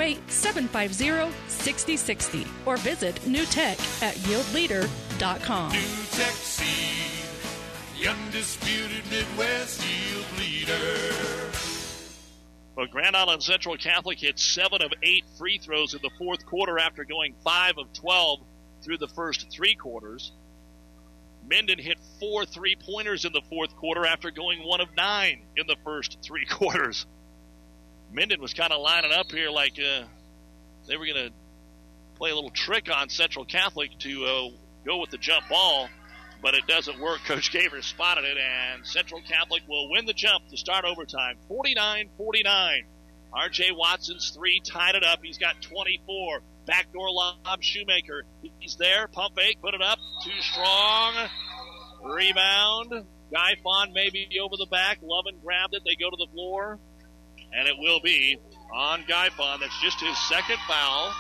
308-750-6060 or visit NewTek at yieldleader.com. NewTek Seed, the undisputed Midwest yield leader. Well, Grand Island Central Catholic hit 7 of 8 free throws in the fourth quarter after going 5 of 12 through the first 3 quarters. Minden hit 4 3-pointers in the fourth quarter after going 1 of 9 in the first 3 quarters. Minden was kind of lining up here like they were going to play a little trick on Central Catholic to go with the jump ball, but it doesn't work. Coach Gaver spotted it, and Central Catholic will win the jump to start overtime, 49-49. R.J. Watson's 3 tied it up. He's got 24. Backdoor lob, Shoemaker. He's there. Pump fake, put it up. Too strong. Rebound. Guy Fond maybe over the back. Lovin grabbed it. They go to the floor, and it will be on Guy Fond. That's just his second foul.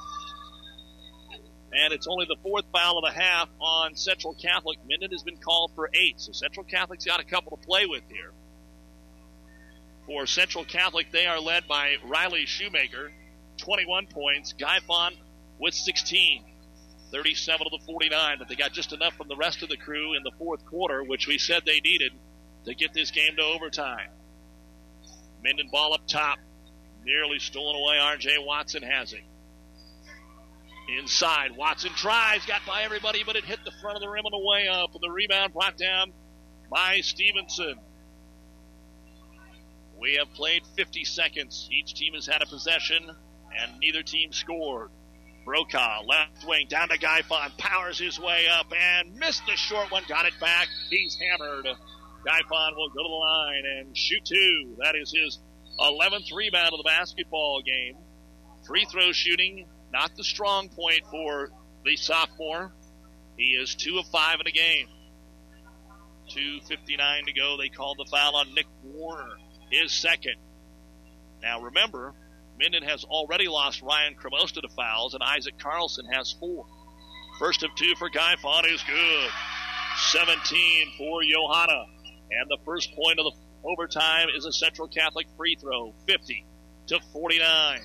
And it's only the 4th foul of the half on Central Catholic. Minden has been called for 8, so Central Catholic's got a couple to play with here. For Central Catholic, they are led by Riley Shoemaker, 21 points. Guy Font with 16, 37 of the 49, but they got just enough from the rest of the crew in the fourth quarter, which we said they needed to get this game to overtime. Minden ball up top, nearly stolen away. R.J. Watson has it. Inside, Watson tries, got by everybody, but it hit the front of the rim on the way up, and the rebound brought down by Stevenson. We have played 50 seconds. Each team has had a possession, and neither team scored. Brokaw, left wing, down to Guy Font, powers his way up, and missed the short one, got it back. He's hammered. Guy Font will go to the line and shoot 2. That is his 11th rebound of the basketball game. Free throw shooting, not the strong point for the sophomore. He is 2 of 5 in the game. 2:59 to go. They called the foul on Nick Warner, his second. Now remember, Minden has already lost Ryan Cremosta to fouls, and Isaac Carlson has 4. First of 2 for Guy Font is good. 17 for Johanna. And the first point of the overtime is a Central Catholic free throw, 50-49.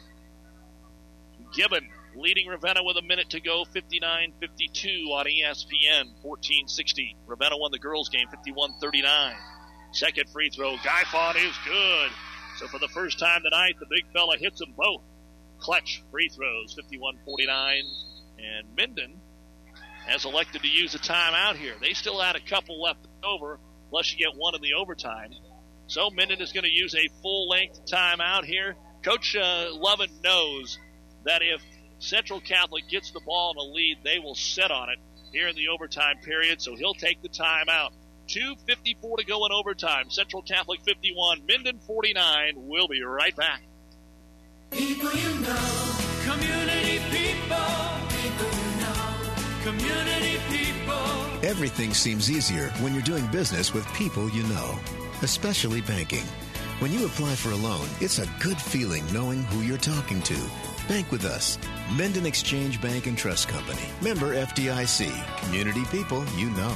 Gibbon leading Ravenna with a minute to go, 59-52 on ESPN, 14-60. Ravenna won the girls' game, 51-39. Second free throw, Guy Font is good. So for the first time tonight, the big fella hits them both. Clutch free throws, 51-49. And Minden has elected to use a timeout here. They still had a couple left over, plus you get one in the overtime. So Minden is going to use a full-length timeout here. Coach Lovin knows that if Central Catholic gets the ball in a lead, they will sit on it here in the overtime period, so he'll take the timeout. 2:54 to go in overtime. Central Catholic 51, Minden 49. We'll be right back. People you know, community people, people you know, community people. Everything seems easier when you're doing business with people you know, especially banking. When you apply for a loan, it's a good feeling knowing who you're talking to. Bank with us. Minden Exchange Bank and Trust Company. Member FDIC. Community people you know.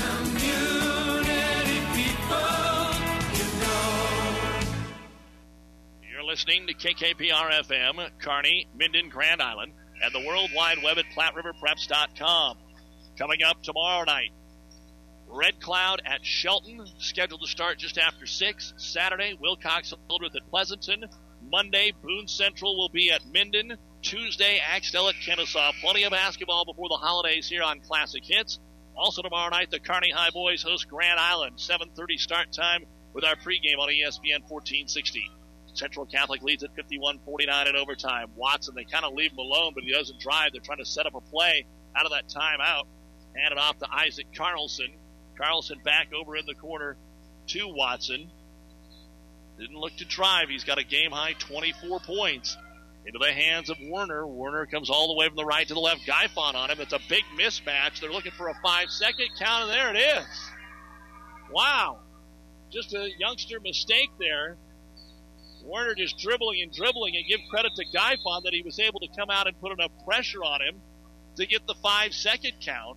Community people you know. You're listening to KKPR-FM, Kearney, Minden, Grand Island, and the World Wide Web at PlatteRiverPreps.com. Coming up tomorrow night, Red Cloud at Shelton, scheduled to start just after 6. Saturday, Wilcox-Hildreth at Pleasanton. Monday, Boone Central will be at Minden. Tuesday, Axtell at Kennesaw. Plenty of basketball before the holidays here on Classic Hits. Also tomorrow night, the Kearney High Boys host Grand Island. 7:30 start time with our pregame on ESPN 1460. Central Catholic leads at 51-49 in overtime. Watson, they kind of leave him alone, but he doesn't drive. They're trying to set up a play out of that timeout. Hand it off to Isaac Carlson. Carlson back over in the corner to Watson. Didn't look to drive. He's got a game-high 24 points. Into the hands of Werner. Werner comes all the way from the right to the left. Gaifon on him. It's a big mismatch. They're looking for a 5-second count, and there it is. Wow. Just a youngster mistake there. Werner just dribbling, and give credit to Gaifon that he was able to come out and put enough pressure on him to get the 5-second count.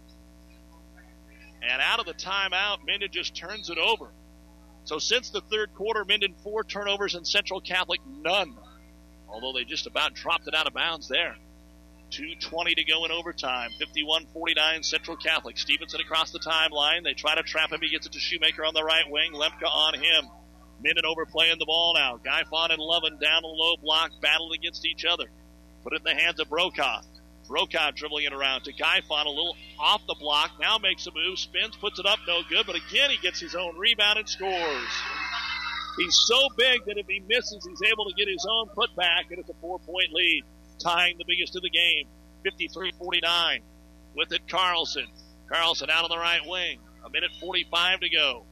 And out of the timeout, Minden just turns it over. So since the third quarter, Minden 4 turnovers and Central Catholic none. Although they just about dropped it out of bounds there. 2:20 to go in overtime. 51-49 Central Catholic. Stevenson across the timeline. They try to trap him. He gets it to Shoemaker on the right wing. Lemke on him. Minden overplaying the ball now. Gaifon and Lovin down the low block, battling against each other. Put it in the hands of Brokaw. Brokaw dribbling it around to Gaifon, a little off the block. Now makes a move, spins, puts it up, no good. But again, he gets his own rebound and scores. He's so big that if he misses, he's able to get his own putback, and it's a 4-point lead, tying the biggest of the game. 53-49. With it, Carlson. Carlson out on the right wing. 1:45 to go.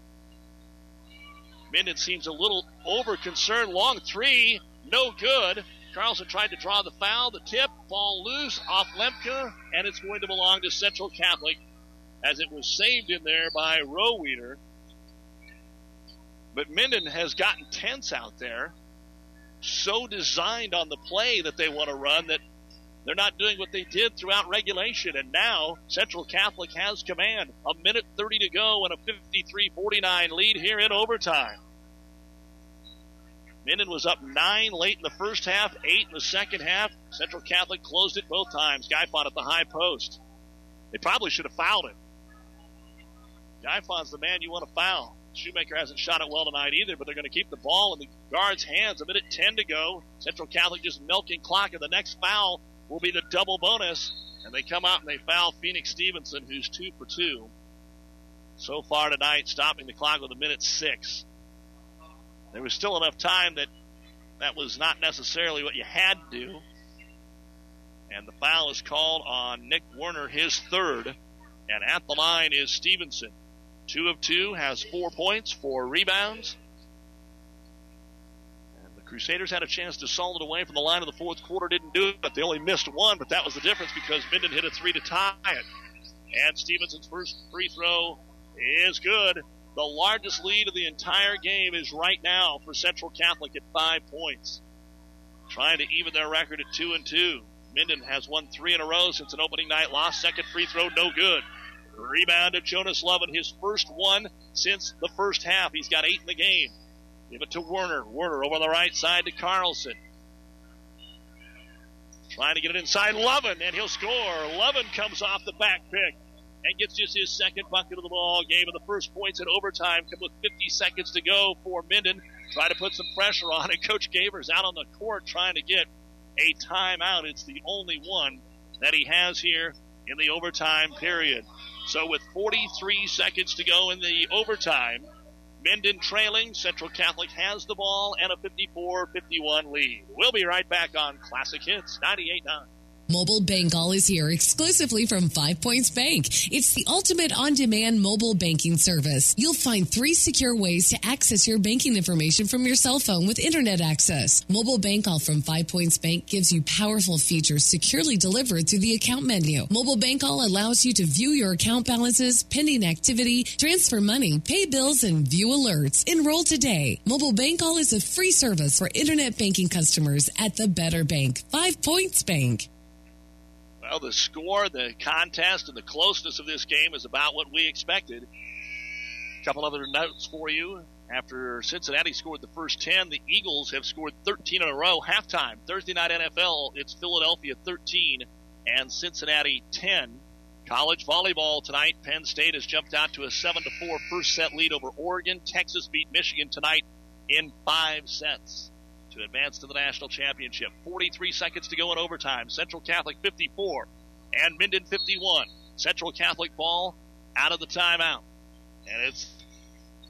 Minden seems a little over-concerned. Long three, no good. Carlson tried to draw the foul. The tip, ball loose off Lemke, and it's going to belong to Central Catholic as it was saved in there by Roweeder. But Minden has gotten tense out there, so designed on the play that they want to run that they're not doing what they did throughout regulation. And now Central Catholic has command. 1:30 to go and a 53-49 lead here in overtime. Minden was up 9 late in the first half, 8 in the second half. Central Catholic closed it both times. Gaifon at the high post. They probably should have fouled him. Gaifon's the man you want to foul. Shoemaker hasn't shot it well tonight either, but they're going to keep the ball in the guard's hands. 1:10 to go. Central Catholic just milking clock, and the next foul will be the double bonus. And they come out and they foul Phoenix Stevenson, who's 2 for 2 so far tonight, stopping the clock with 1:06. There was still enough time that was not necessarily what you had to do. And the foul is called on Nick Werner, his third. And at the line is Stevenson. 2 of 2, has 4 points, 4 rebounds. And the Crusaders had a chance to salt it away from the line of the fourth quarter, didn't do it, but they only missed one, but that was the difference because Minden hit a 3 to tie it. And Stevenson's first free throw is good. The largest lead of the entire game is right now for Central Catholic at 5 points. Trying to even their record at 2-2. Minden has won 3 in a row since an opening night loss. Second free throw, no good. Rebound to Jonas Lovin, his first one since the first half. He's got 8 in the game. Give it to Werner. Werner over on the right side to Carlson. Trying to get it inside Lovin, and he'll score. Lovin comes off the back pick and gets just his second bucket of the ball game. And the first points in overtime come with 50 seconds to go for Minden. Try to put some pressure on it. Coach Gavers out on the court trying to get a timeout. It's the only one that he has here in the overtime period. So with 43 seconds to go in the overtime, Minden trailing. Central Catholic has the ball and a 54-51 lead. We'll be right back on Classic Hits 98.9. Mobile Bank All is here exclusively from 5 Points Bank. It's the ultimate on-demand mobile banking service. You'll find 3 secure ways to access your banking information from your cell phone with internet access. Mobile Bank All from 5 Points Bank gives you powerful features securely delivered through the account menu. Mobile Bank All allows you to view your account balances, pending activity, transfer money, pay bills, and view alerts. Enroll today. Mobile Bank All is a free service for internet banking customers at the Better Bank. 5 Points Bank. Well, the score, the contest, and the closeness of this game is about what we expected. A couple other notes for you. After Cincinnati scored the first 10, the Eagles have scored 13 in a row. Halftime, Thursday Night NFL, it's Philadelphia 13 and Cincinnati 10. College volleyball tonight, Penn State has jumped out to a 7-4 first set lead over Oregon. Texas beat Michigan tonight in 5 sets to advance to the national championship. 43 seconds to go in overtime. Central Catholic 54 and Minden 51. Central Catholic ball out of the timeout. And it's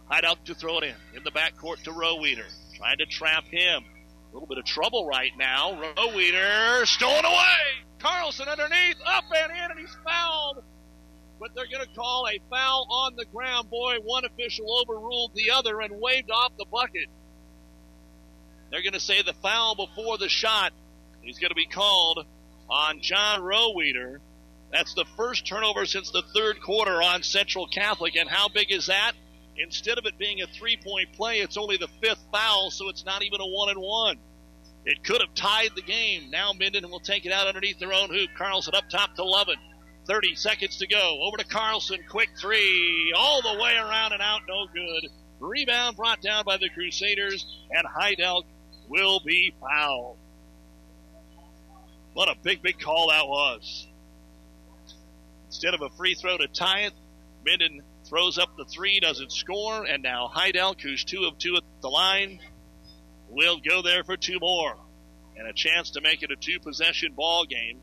Heidelk to throw it in the backcourt to Roweeder. Trying to trap him. A little bit of trouble right now. Roweeder stolen away. Carlson underneath, up and in, and he's fouled. But they're going to call a foul on the ground. Boy, one official overruled the other and waved off the bucket. They're going to say the foul before the shot is going to be called on John Roweeder. That's the first turnover since the third quarter on Central Catholic. And how big is that? Instead of it being a three-point play, it's only the fifth foul, so it's not even a 1-and-1. It could have tied the game. Now Minden will take it out underneath their own hoop. Carlson up top to Lovin. 30 seconds to go. Over to Carlson. Quick three. All the way around and out. No good. Rebound brought down by the Crusaders, and Heidelk will be fouled. What a big, big call that was. Instead of a free throw to tie it, Minden throws up the three, doesn't score, and now Heidelk, who's 2 of 2 at the line, will go there for 2 more. And a chance to make it a 2-possession ball game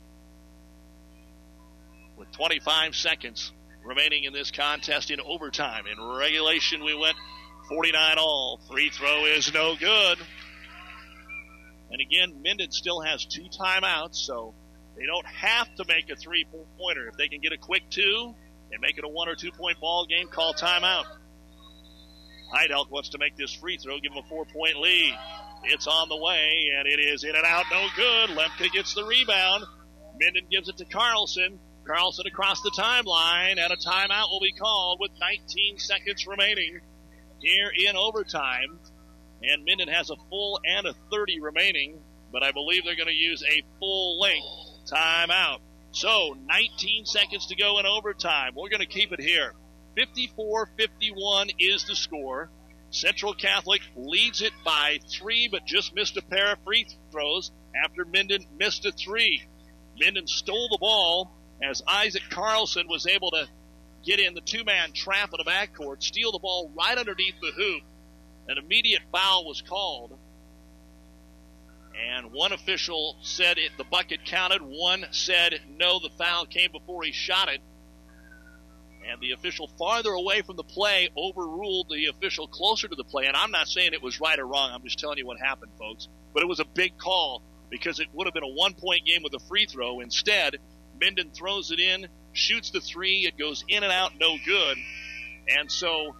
with 25 seconds remaining in this contest in overtime. In regulation, we went 49 all. Free throw is no good. And again, Minden still has 2 timeouts, so they don't have to make a 3-pointer. If they can get a quick 2 and make it a 1 or 2 point ball game, call timeout. Heidelk wants to make this free throw, give him a 4-point lead. It's on the way, and it is in and out, no good. Lemke gets the rebound. Minden gives it to Carlson. Carlson across the timeline, and a timeout will be called with 19 seconds remaining here in overtime. And Minden has a full and a 30 remaining, but I believe they're going to use a full-length timeout. So 19 seconds to go in overtime. We're going to keep it here. 54-51 is the score. Central Catholic leads it by 3, but just missed a pair of free throws after Minden missed a 3. Minden stole the ball as Isaac Carlson was able to get in the 2-man trap in the backcourt, steal the ball right underneath the hoop. An immediate foul was called. And one official said the bucket counted. One said no, the foul came before he shot it. And the official farther away from the play overruled the official closer to the play. And I'm not saying it was right or wrong. I'm just telling you what happened, folks. But it was a big call because it would have been a 1-point game with a free throw. Instead, Minden throws it in, shoots the 3. It goes in and out, no good. And so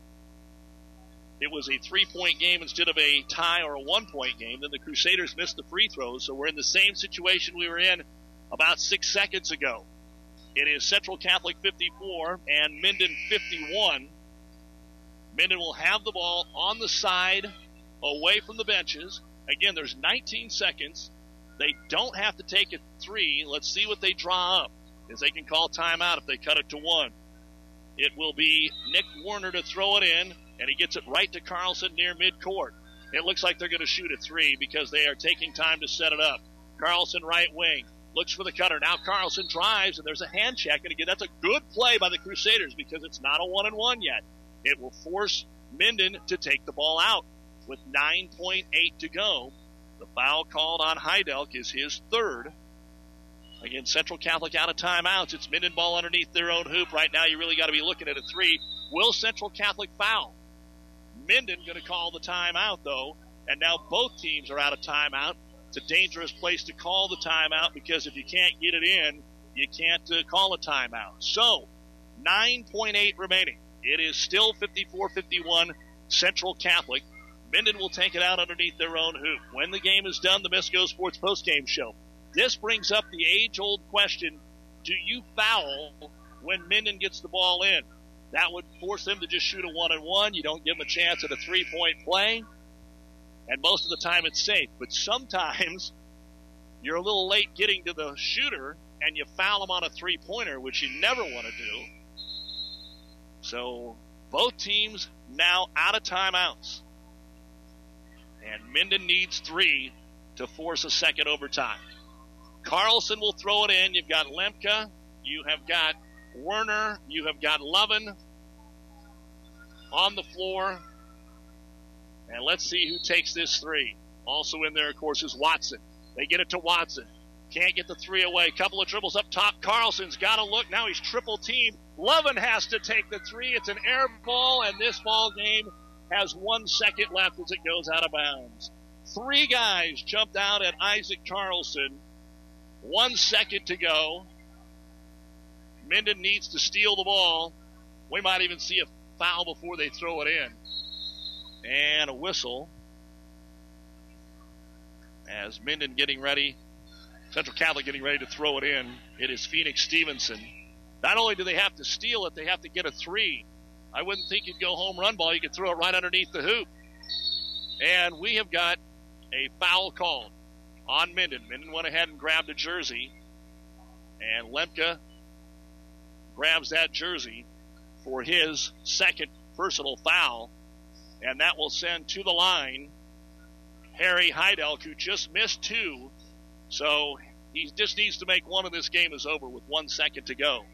it was a 3-point game instead of a tie or a 1-point game. Then the Crusaders missed the free throws, so we're in the same situation we were in about 6 seconds ago. It is Central Catholic 54 and Minden 51. Minden will have the ball on the side, away from the benches. Again, there's 19 seconds. They don't have to take a 3. Let's see what they draw up, as they can call timeout if they cut it to 1. It will be Nick Warner to throw it in, and he gets it right to Carlson near midcourt. It looks like they're going to shoot a 3 because they are taking time to set it up. Carlson right wing. Looks for the cutter. Now Carlson drives, and there's a hand check. And again, that's a good play by the Crusaders because it's not a 1-and-1 yet. It will force Minden to take the ball out with 9.8 to go. The foul called on Heidelk is his 3rd. Again, Central Catholic out of timeouts. It's Minden ball underneath their own hoop. Right now, you really got to be looking at a 3. Will Central Catholic foul? Minden going to call the timeout, though. And now both teams are out of timeout. It's a dangerous place to call the timeout because if you can't get it in, you can't call a timeout. So, 9.8 remaining. It is still 54-51 Central Catholic. Minden will take it out underneath their own hoop. When the game is done, the Misco Sports postgame show. This brings up the age-old question, do you foul when Minden gets the ball in? That would force them to just shoot a 1-and-1. You don't give them a chance at a 3-point play. And most of the time it's safe. But sometimes you're a little late getting to the shooter and you foul them on a 3-pointer, which you never want to do. So both teams now out of timeouts. And Minden needs 3 to force a second overtime. Carlson will throw it in. You've got Lemke. You have got Werner. You have got Lovin on the floor. And let's see who takes this 3. Also in there, of course, is Watson. They get it to Watson. Can't get the three away. Couple of dribbles up top. Carlson's got to look. Now he's triple teamed. Lovin has to take the three. It's an air ball, and this ball game has 1 second left as it goes out of bounds. 3 guys jumped out at Isaac Carlson. 1 second to go. Minden needs to steal the ball. We might even see a foul before they throw it in. And a whistle as Minden getting ready. Central Catholic getting ready to throw it in. It is Phoenix Stevenson. Not only do they have to steal it, they have to get a three. I wouldn't think you'd go home run ball. You could throw it right underneath the hoop. And we have got a foul called on Minden. Minden went ahead and grabbed a jersey. And Lemke grabs that jersey for his second personal foul. And that will send to the line Harry Heidelk, who just missed 2. So he just needs to make one, and this game is over with 1 second to go.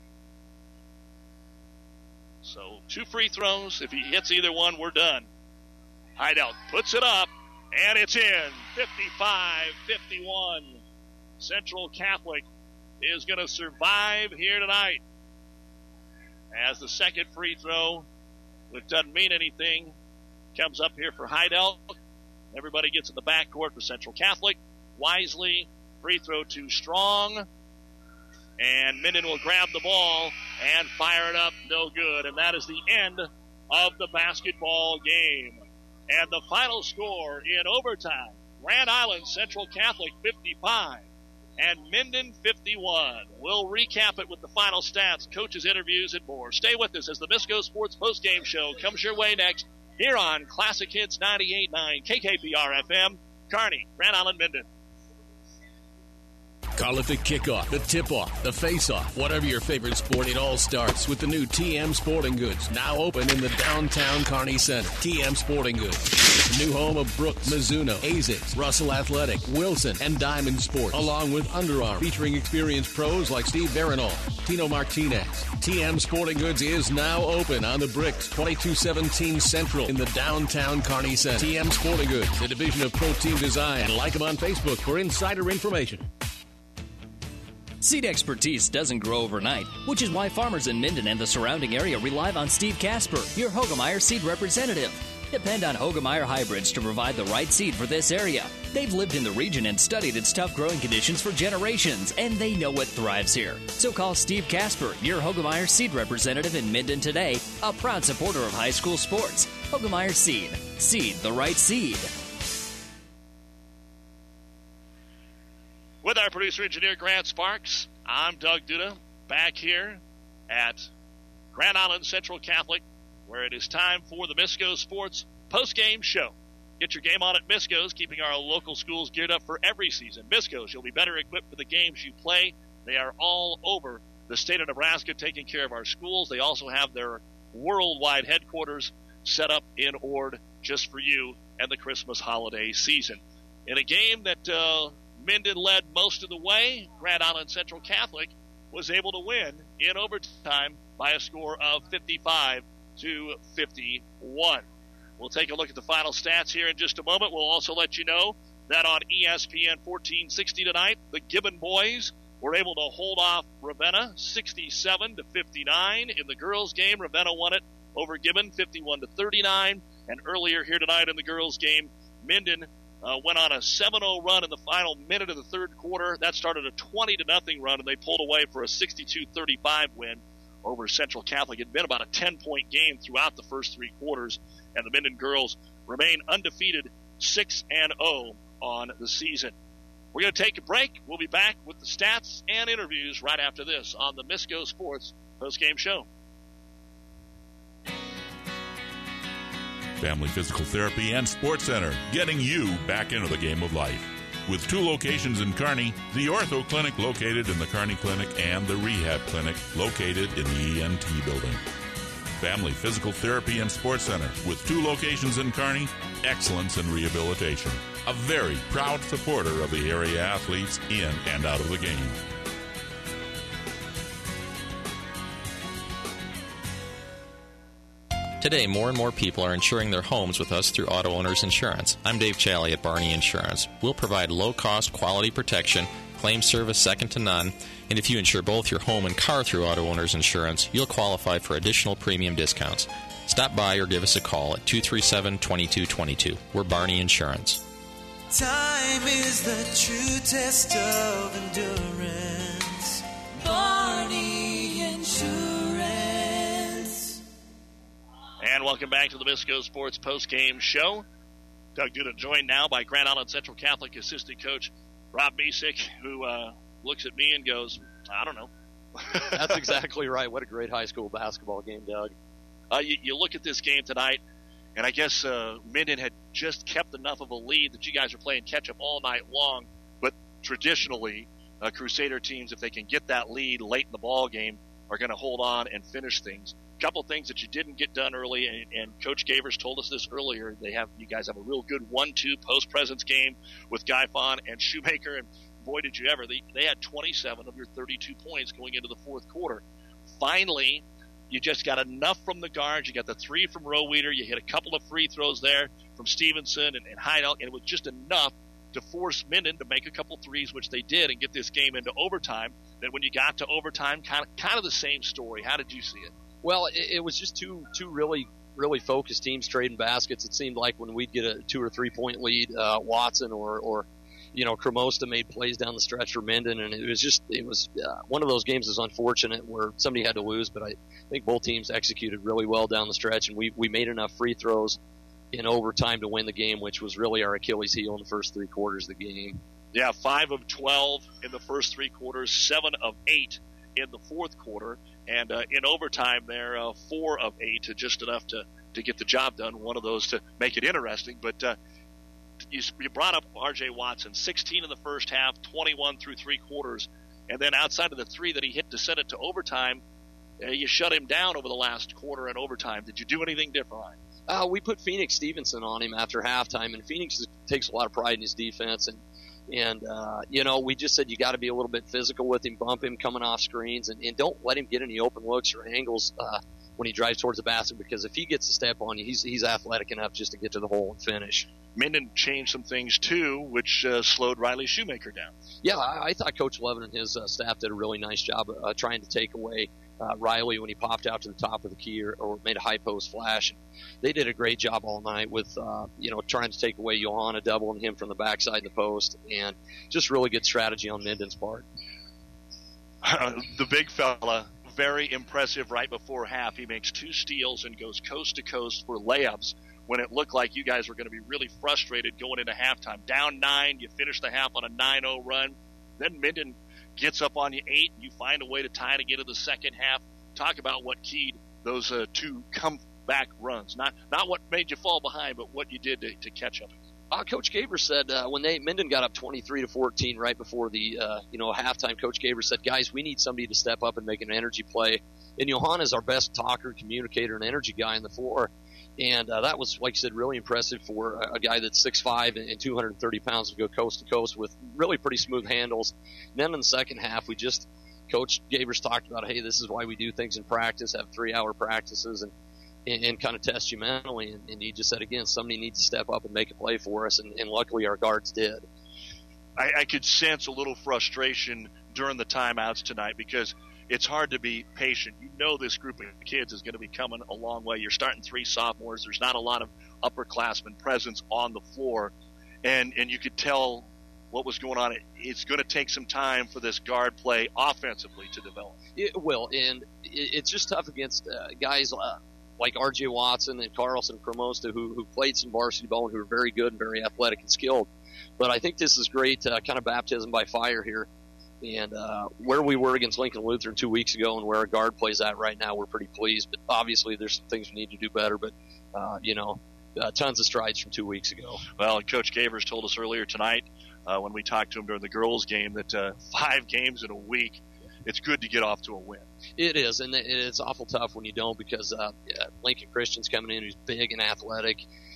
So 2 free throws. If he hits either one, we're done. Heidelk puts it up, and it's in. 55-51. Central Catholic is going to survive here tonight. As the second free throw, which doesn't mean anything, comes up here for Heidelk. Everybody gets in the backcourt for Central Catholic. Wisely, free throw too strong. And Minden will grab the ball and fire it up. No good. And that is the end of the basketball game. And the final score in overtime, Grand Island Central Catholic 55 and Minden 51. We'll recap it with the final stats, coaches' interviews, and more. Stay with us as the Misco Sports postgame show comes your way next here on Classic Hits 98.9 KKPR FM, Kearney, Grand Island, Minden. Call it the kickoff, the tip-off, the face-off, whatever your favorite sport, it all starts with the new TM Sporting Goods, now open in the downtown Kearney Center. TM Sporting Goods, the new home of Brooks, Mizuno, ASICS, Russell Athletic, Wilson, and Diamond Sports, along with Under Armour, featuring experienced pros like Steve Veronal, Tino Martinez. TM Sporting Goods is now open on the Bricks, 2217 Central in the downtown Kearney Center. TM Sporting Goods, a division of Pro Team Design, and like them on Facebook for insider information. Seed expertise doesn't grow overnight, which is why farmers in Minden and the surrounding area rely on Steve Casper, your Hoegemeyer seed representative. Depend on Hoegemeyer hybrids to provide the right seed for this area. They've lived in the region and studied its tough growing conditions for generations, and they know what thrives here. So call Steve Casper, your Hoegemeyer seed representative in Minden today, a proud supporter of high school sports. Hoegemeyer Seed. Seed the right seed. With our producer-engineer, Grant Sparks, I'm Doug Duda, back here at Grand Island Central Catholic, where it is time for the Misco Sports postgame show. Get your game on at Misco's, keeping our local schools geared up for every season. Misco's, you'll be better equipped for the games you play. They are all over the state of Nebraska taking care of our schools. They also have their worldwide headquarters set up in Ord just for you and the Christmas holiday season. In a game that Minden led most of the way, Grand Island Central Catholic was able to win in overtime by a score of 55-51. We'll take a look at the final stats here in just a moment. We'll also let you know that on ESPN 1460 tonight, the Gibbon boys were able to hold off Ravenna 67-59. In the girls' game, Ravenna won it over Gibbon 51-39. And earlier here tonight in the girls' game, Minden went on a 7-0 run in the final minute of the third quarter. That started a 20-0 run, and they pulled away for a 62-35 win over Central Catholic. It had been about a 10-point game throughout the first 3 quarters, and the Minden girls remain undefeated 6-0 on the season. We're going to take a break. We'll be back with the stats and interviews right after this on the Misco Sports postgame show. Family Physical Therapy and Sports Center, getting you back into the game of life. With 2 locations in Kearney, the Ortho Clinic located in the Kearney Clinic and the Rehab Clinic located in the ENT building. Family Physical Therapy and Sports Center, with 2 locations in Kearney, excellence in rehabilitation. A very proud supporter of the area athletes in and out of the game. Today, more and more people are insuring their homes with us through Auto Owners Insurance. I'm Dave Challey at Barney Insurance. We'll provide low-cost, quality protection claim service second to none, and if you insure both your home and car through Auto Owners Insurance, you'll qualify for additional premium discounts. Stop by or give us a call at 237-2222. We're Barney Insurance. Time is the true test of endurance. Barney Insurance. And welcome back to the Bisco Sports Post-Game Show. Doug Duda joined now by Grand Island Central Catholic assistant coach Rob Misick, who looks at me and goes, I don't know. That's exactly right. What a great high school basketball game, Doug. You look at this game tonight, and I guess Minden had just kept enough of a lead that you guys are playing catch-up all night long. But traditionally, Crusader teams, if they can get that lead late in the ball game, are going to hold on and finish things. A couple things that you didn't get done early, and Coach Gavers told us this earlier. You guys have a real good 1-2 post-presence game with Guy Fawn and Shoemaker, and boy, did you ever. They had 27 of your 32 points going into the fourth quarter. Finally, you just got enough from the guards. You got the 3 from Roweeder. You hit a couple of free throws there from Stevenson and Heidel, and it was just enough to force Minden to make a couple threes, which they did, and get this game into overtime. Then when you got to overtime, kind of the same story. How did you see it? Well, it was just two really, really focused teams trading baskets. It seemed like when we'd get a 2 or 3 point lead, Watson or Cremosta made plays down the stretch for Minden, and it was one of those games is unfortunate where somebody had to lose, but I think both teams executed really well down the stretch, and we made enough free throws in overtime to win the game, which was really our Achilles heel in the first 3 quarters of the game. Yeah, 5 of 12 in the first 3 quarters, 7 of 8 in the fourth quarter, and in overtime there, 4 of 8, just enough to get the job done. One of those to make it interesting, but you brought up R.J. Watson, 16 in the first half, 21 through 3 quarters, and then outside of the 3 that he hit to send it to overtime, you shut him down over the last quarter in overtime. Did you do anything different? We put Phoenix Stevenson on him after halftime, and Phoenix takes a lot of pride in his defense, and we just said you got to be a little bit physical with him, bump him coming off screens, and don't let him get any open looks or angles when he drives towards the basket, because if he gets a step on you, he's athletic enough just to get to the hole and finish. Minden changed some things, too, which slowed Riley Shoemaker down. Yeah, I thought Coach Levin and his staff did a really nice job of trying to take away Riley when he popped out to the top of the key or made a high post flash. They did a great job all night with, trying to take away Johanna, doubling him from the backside of the post, and just really good strategy on Minden's part. The big fella, very impressive right before half. He makes 2 steals and goes coast to coast for layups when it looked like you guys were going to be really frustrated going into halftime. Down 9, you finish the half on a 9-0 run. Then Minden gets up on you 8, and you find a way to tie it again in the second half. Talk about what keyed those 2 comeback runs. Not what made you fall behind, but what you did to catch up. Coach Gavers said when Minden got up 23-14 right before the halftime, Coach Gavers said, guys, we need somebody to step up and make an energy play. And Johanna's our best talker, communicator, and energy guy on the floor. And that was, like I said, really impressive for a guy that's 6'5" and 230 pounds to go coast to coast with really pretty smooth handles. And then in the second half, Coach Gavers talked about, hey, this is why we do things in practice, have 3-hour practices, and kind of test you mentally. And he just said, again, somebody needs to step up and make a play for us. And luckily our guards did. I could sense a little frustration during the timeouts tonight because it's hard to be patient. You know this group of kids is going to be coming a long way. You're starting 3 sophomores. There's not a lot of upperclassmen presence on the floor. And you could tell what was going on. It's going to take some time for this guard play offensively to develop. It will, and it's just tough against guys like R.J. Watson and Carlson Cremosta who played some varsity ball and who are very good and very athletic and skilled. But I think this is great kind of baptism by fire here. And where we were against Lincoln Lutheran 2 weeks ago and where our guard plays at right now, we're pretty pleased. But obviously there's some things we need to do better. But, tons of strides from 2 weeks ago. Well, Coach Gavers told us earlier tonight when we talked to him during the girls' game that 5 games in a week, it's good to get off to a win. It is, and it's awful tough when you don't because Lincoln Christian's coming in who's big and athletic.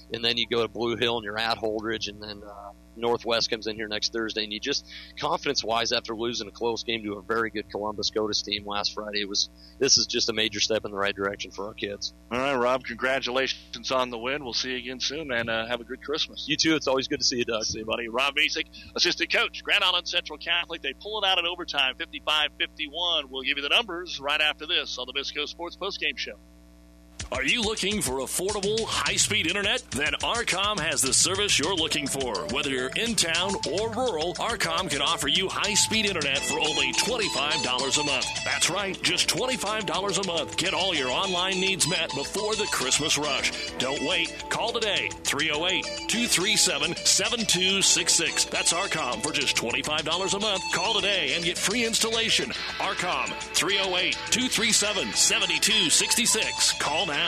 and then you go to Blue Hill and you're at Holdridge, and then Northwest comes in here next Thursday, and you just, confidence-wise, after losing a close game to a very good Columbus Scotus team last Friday, this is just a major step in the right direction for our kids. All right, Rob, congratulations on the win. We'll see you again soon, and have a good Christmas. You too. It's always good to see you, Doug. See you, buddy. Rob Mesick, assistant coach, Grand Island Central Catholic. They pull it out in overtime, 55-51. We'll give you the numbers right after this on the Misco Sports Postgame Show. Are you looking for affordable, high-speed internet? Then Arcom has the service you're looking for. Whether you're in town or rural, Arcom can offer you high-speed internet for only $25 a month. That's right, just $25 a month. Get all your online needs met before the Christmas rush. Don't wait. Call today, 308-237-7266. That's Arcom for just $25 a month. Call today and get free installation. Arcom, 308-237-7266. Call now.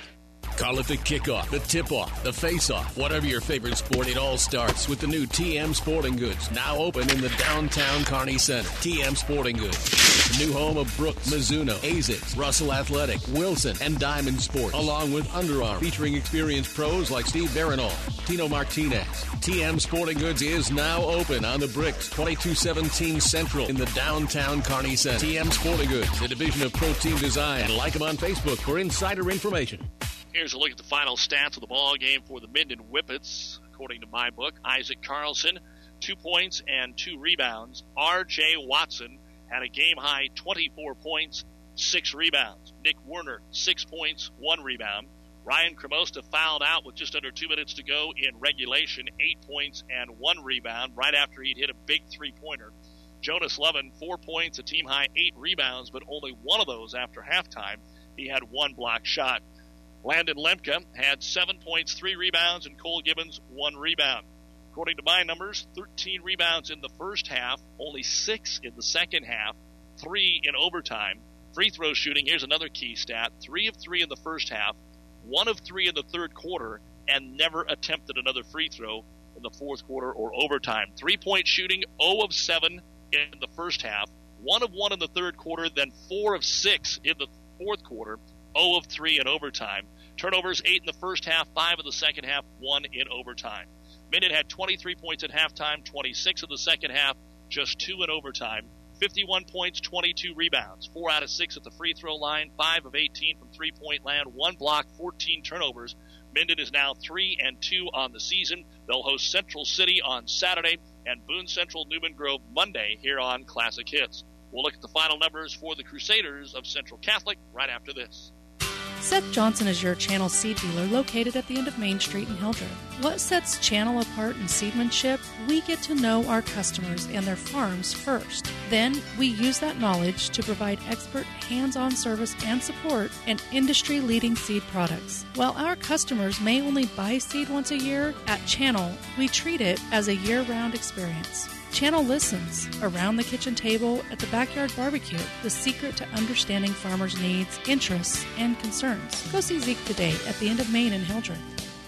Call it the kickoff, the tip-off, the face-off. Whatever your favorite sport, it all starts with the new TM Sporting Goods, now open in the downtown Kearney Center. TM Sporting Goods, the new home of Brooks, Mizuno, ASICS, Russell Athletic, Wilson, and Diamond Sports, along with Under Armour, featuring experienced pros like Steve Barinol, Tino Martinez. TM Sporting Goods is now open on the bricks, 2217 Central in the downtown Kearney Center. TM Sporting Goods, a division of Pro Team Design. Like them on Facebook for insider information. Here's a look at the final stats of the ball game for the Minden Whippets. According to my book, Isaac Carlson, 2 points and 2 rebounds. R.J. Watson had a game-high 24 points, 6 rebounds. Nick Werner, 6 points, 1 rebound. Ryan Cremosta fouled out with just under 2 minutes to go in regulation, 8 points and 1 rebound right after he'd hit a big three-pointer. Jonas Levin, 4 points, a team-high 8 rebounds, but only one of those after halftime. He had 1 block shot. Landon Lemke had 7 points, 3 rebounds, and Cole Gibbons 1 rebound. According to my numbers, 13 rebounds in the first half, only 6 in the second half, 3 in overtime. Free throw shooting, here's another key stat, 3 of 3 in the first half, 1 of 3 in the third quarter, and never attempted another free throw in the fourth quarter or overtime. 3-point shooting, 0 of 7 in the first half, 1 of 1 in the third quarter, then 4 of 6 in the fourth quarter, 0 of 3 in overtime. Turnovers, 8 in the first half, 5 in the second half, 1 in overtime. Minden had 23 points at halftime, 26 in the second half, just 2 in overtime. 51 points, 22 rebounds, 4 out of 6 at the free throw line, 5 of 18 from three-point land, 1 block, 14 turnovers. Minden is now 3-2 on the season. They'll host Central City on Saturday and Boone Central Newman Grove Monday here on Classic Hits. We'll look at the final numbers for the Crusaders of Central Catholic right after this. Seth Johnson is your Channel seed dealer located at the end of Main Street in Hildreth. What sets Channel apart in seedmanship? We get to know our customers and their farms first. Then we use that knowledge to provide expert hands-on service and support and industry-leading seed products. While our customers may only buy seed once a year, at Channel, we treat it as a year-round experience. Channel listens around the kitchen table at the backyard barbecue, the secret to understanding farmers' needs, interests, and concerns. Go see Zeke today at the end of Main in Hildreth.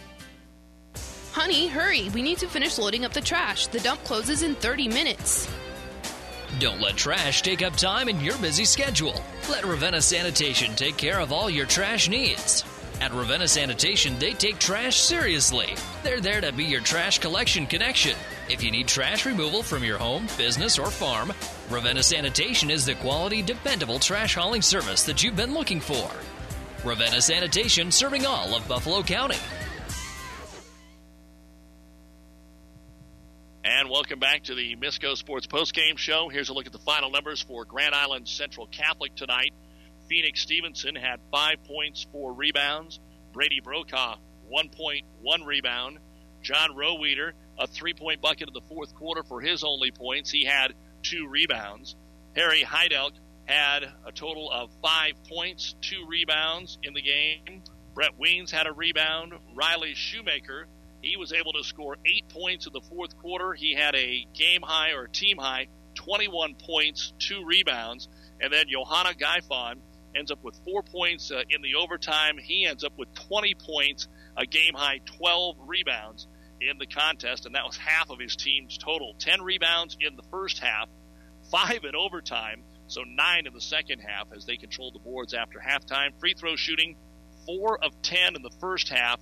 Honey, hurry. We need to finish loading up the trash. The dump closes in 30 minutes. Don't let trash take up time in your busy schedule. Let Ravenna Sanitation take care of all your trash needs. At Ravenna Sanitation, they take trash seriously. They're there to be your trash collection connection. If you need trash removal from your home, business, or farm, Ravenna Sanitation is the quality, dependable trash hauling service that you've been looking for. Ravenna Sanitation, serving all of Buffalo County. And welcome back to the Misco Sports Postgame Show. Here's a look at the final numbers for Grand Island Central Catholic tonight. Phoenix Stevenson had 5 points, 4 rebounds. Brady Brokaw, 1 point, 1 rebound. John Roweeder, a 3-point bucket in the fourth quarter for his only points. He had 2 rebounds. Harry Heidelk had a total of 5 points, 2 rebounds in the game. Brett Weens had a rebound. Riley Shoemaker, he was able to score 8 points in the fourth quarter. He had a game high or team high, 21 points, 2 rebounds. And then Johanna Gaifon ends up with 4 points in the overtime. He ends up with 20 points, a game high 12 rebounds in the contest, and that was half of his team's total. 10 rebounds in the first half, 5 in overtime, so 9 in the second half as they controlled the boards after halftime. Free throw shooting, 4 of 10 in the first half,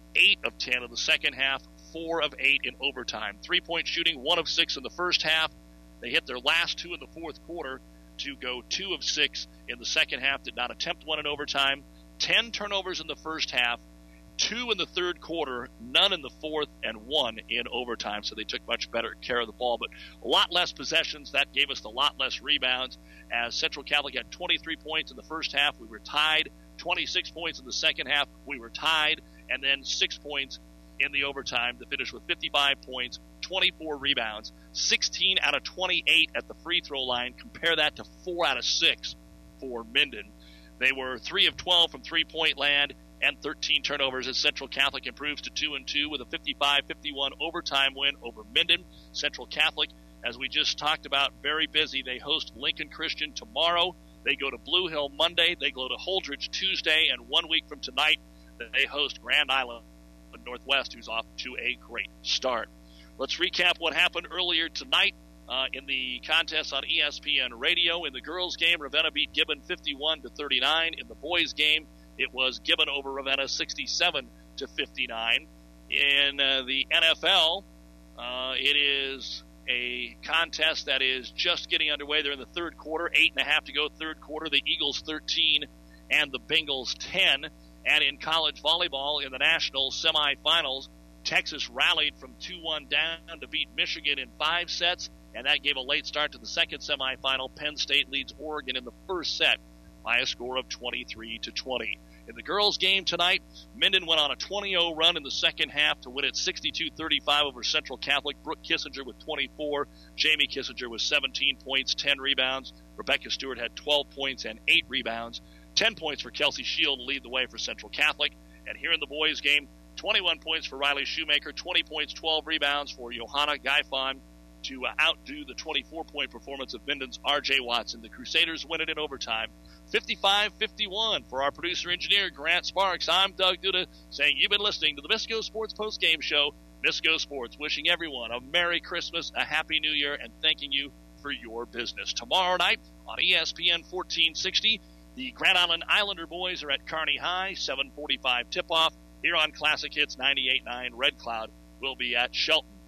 8 of 10 in the second half, 4 of 8 in overtime. 3-point shooting, 1 of 6 in the first half. They hit their last 2 in the fourth quarter to go 2 of 6 in the second half, did not attempt one in overtime. 10 turnovers in the first half, 2 in the third quarter, none in the fourth, and 1 in overtime. So they took much better care of the ball, but a lot less possessions. That gave us a lot less rebounds. As Central Catholic had 23 points in the first half, we were tied. 26 points in the second half, we were tied. And then 6 points in the overtime to finish with 55 points, 24 rebounds, 16 out of 28 at the free throw line. Compare that to 4 out of 6 for Minden. They were 3 of 12 from three-point land and 13 turnovers as Central Catholic improves to 2-2 with a 55-51 overtime win over Minden. Central Catholic, as we just talked about, very busy. They host Lincoln Christian tomorrow. They go to Blue Hill Monday. They go to Holdridge Tuesday. And 1 week from tonight, they host Grand Island Northwest, who's off to a great start. Let's recap what happened earlier tonight in the contest on ESPN Radio. In the girls' game, Ravenna beat Gibbon 51-39. In the boys' game, it was Gibbon over Ravenna 67-59. In the NFL, it is a contest that is just getting underway. They're in the third quarter, 8.5 to go third quarter. The Eagles 13 and the Bengals 10. And in college volleyball in the national semifinals, Texas rallied from 2-1 down to beat Michigan in 5 sets, and that gave a late start to the second semifinal. Penn State leads Oregon in the first set by a score of 23-20. In the girls' game tonight, Minden went on a 20-0 run in the second half to win it 62-35 over Central Catholic. Brooke Kissinger with 24. Jamie Kissinger with 17 points, 10 rebounds. Rebecca Stewart had 12 points and 8 rebounds. 10 points for Kelsey Shield to lead the way for Central Catholic. And here in the boys' game, 21 points for Riley Shoemaker, 20 points, 12 rebounds for Johanna Gaifon to outdo the 24-point performance of Minden's R.J. Watson. The Crusaders win it in overtime, 55-51. For our producer-engineer, Grant Sparks, I'm Doug Duda, saying you've been listening to the Misco Sports Postgame Show. Misco Sports wishing everyone a Merry Christmas, a Happy New Year, and thanking you for your business. Tomorrow night on ESPN 1460, the Grand Island Islander boys are at Kearney High, 7:45 tip-off. Here on Classic Hits 98.9, Red Cloud will be at Shelton.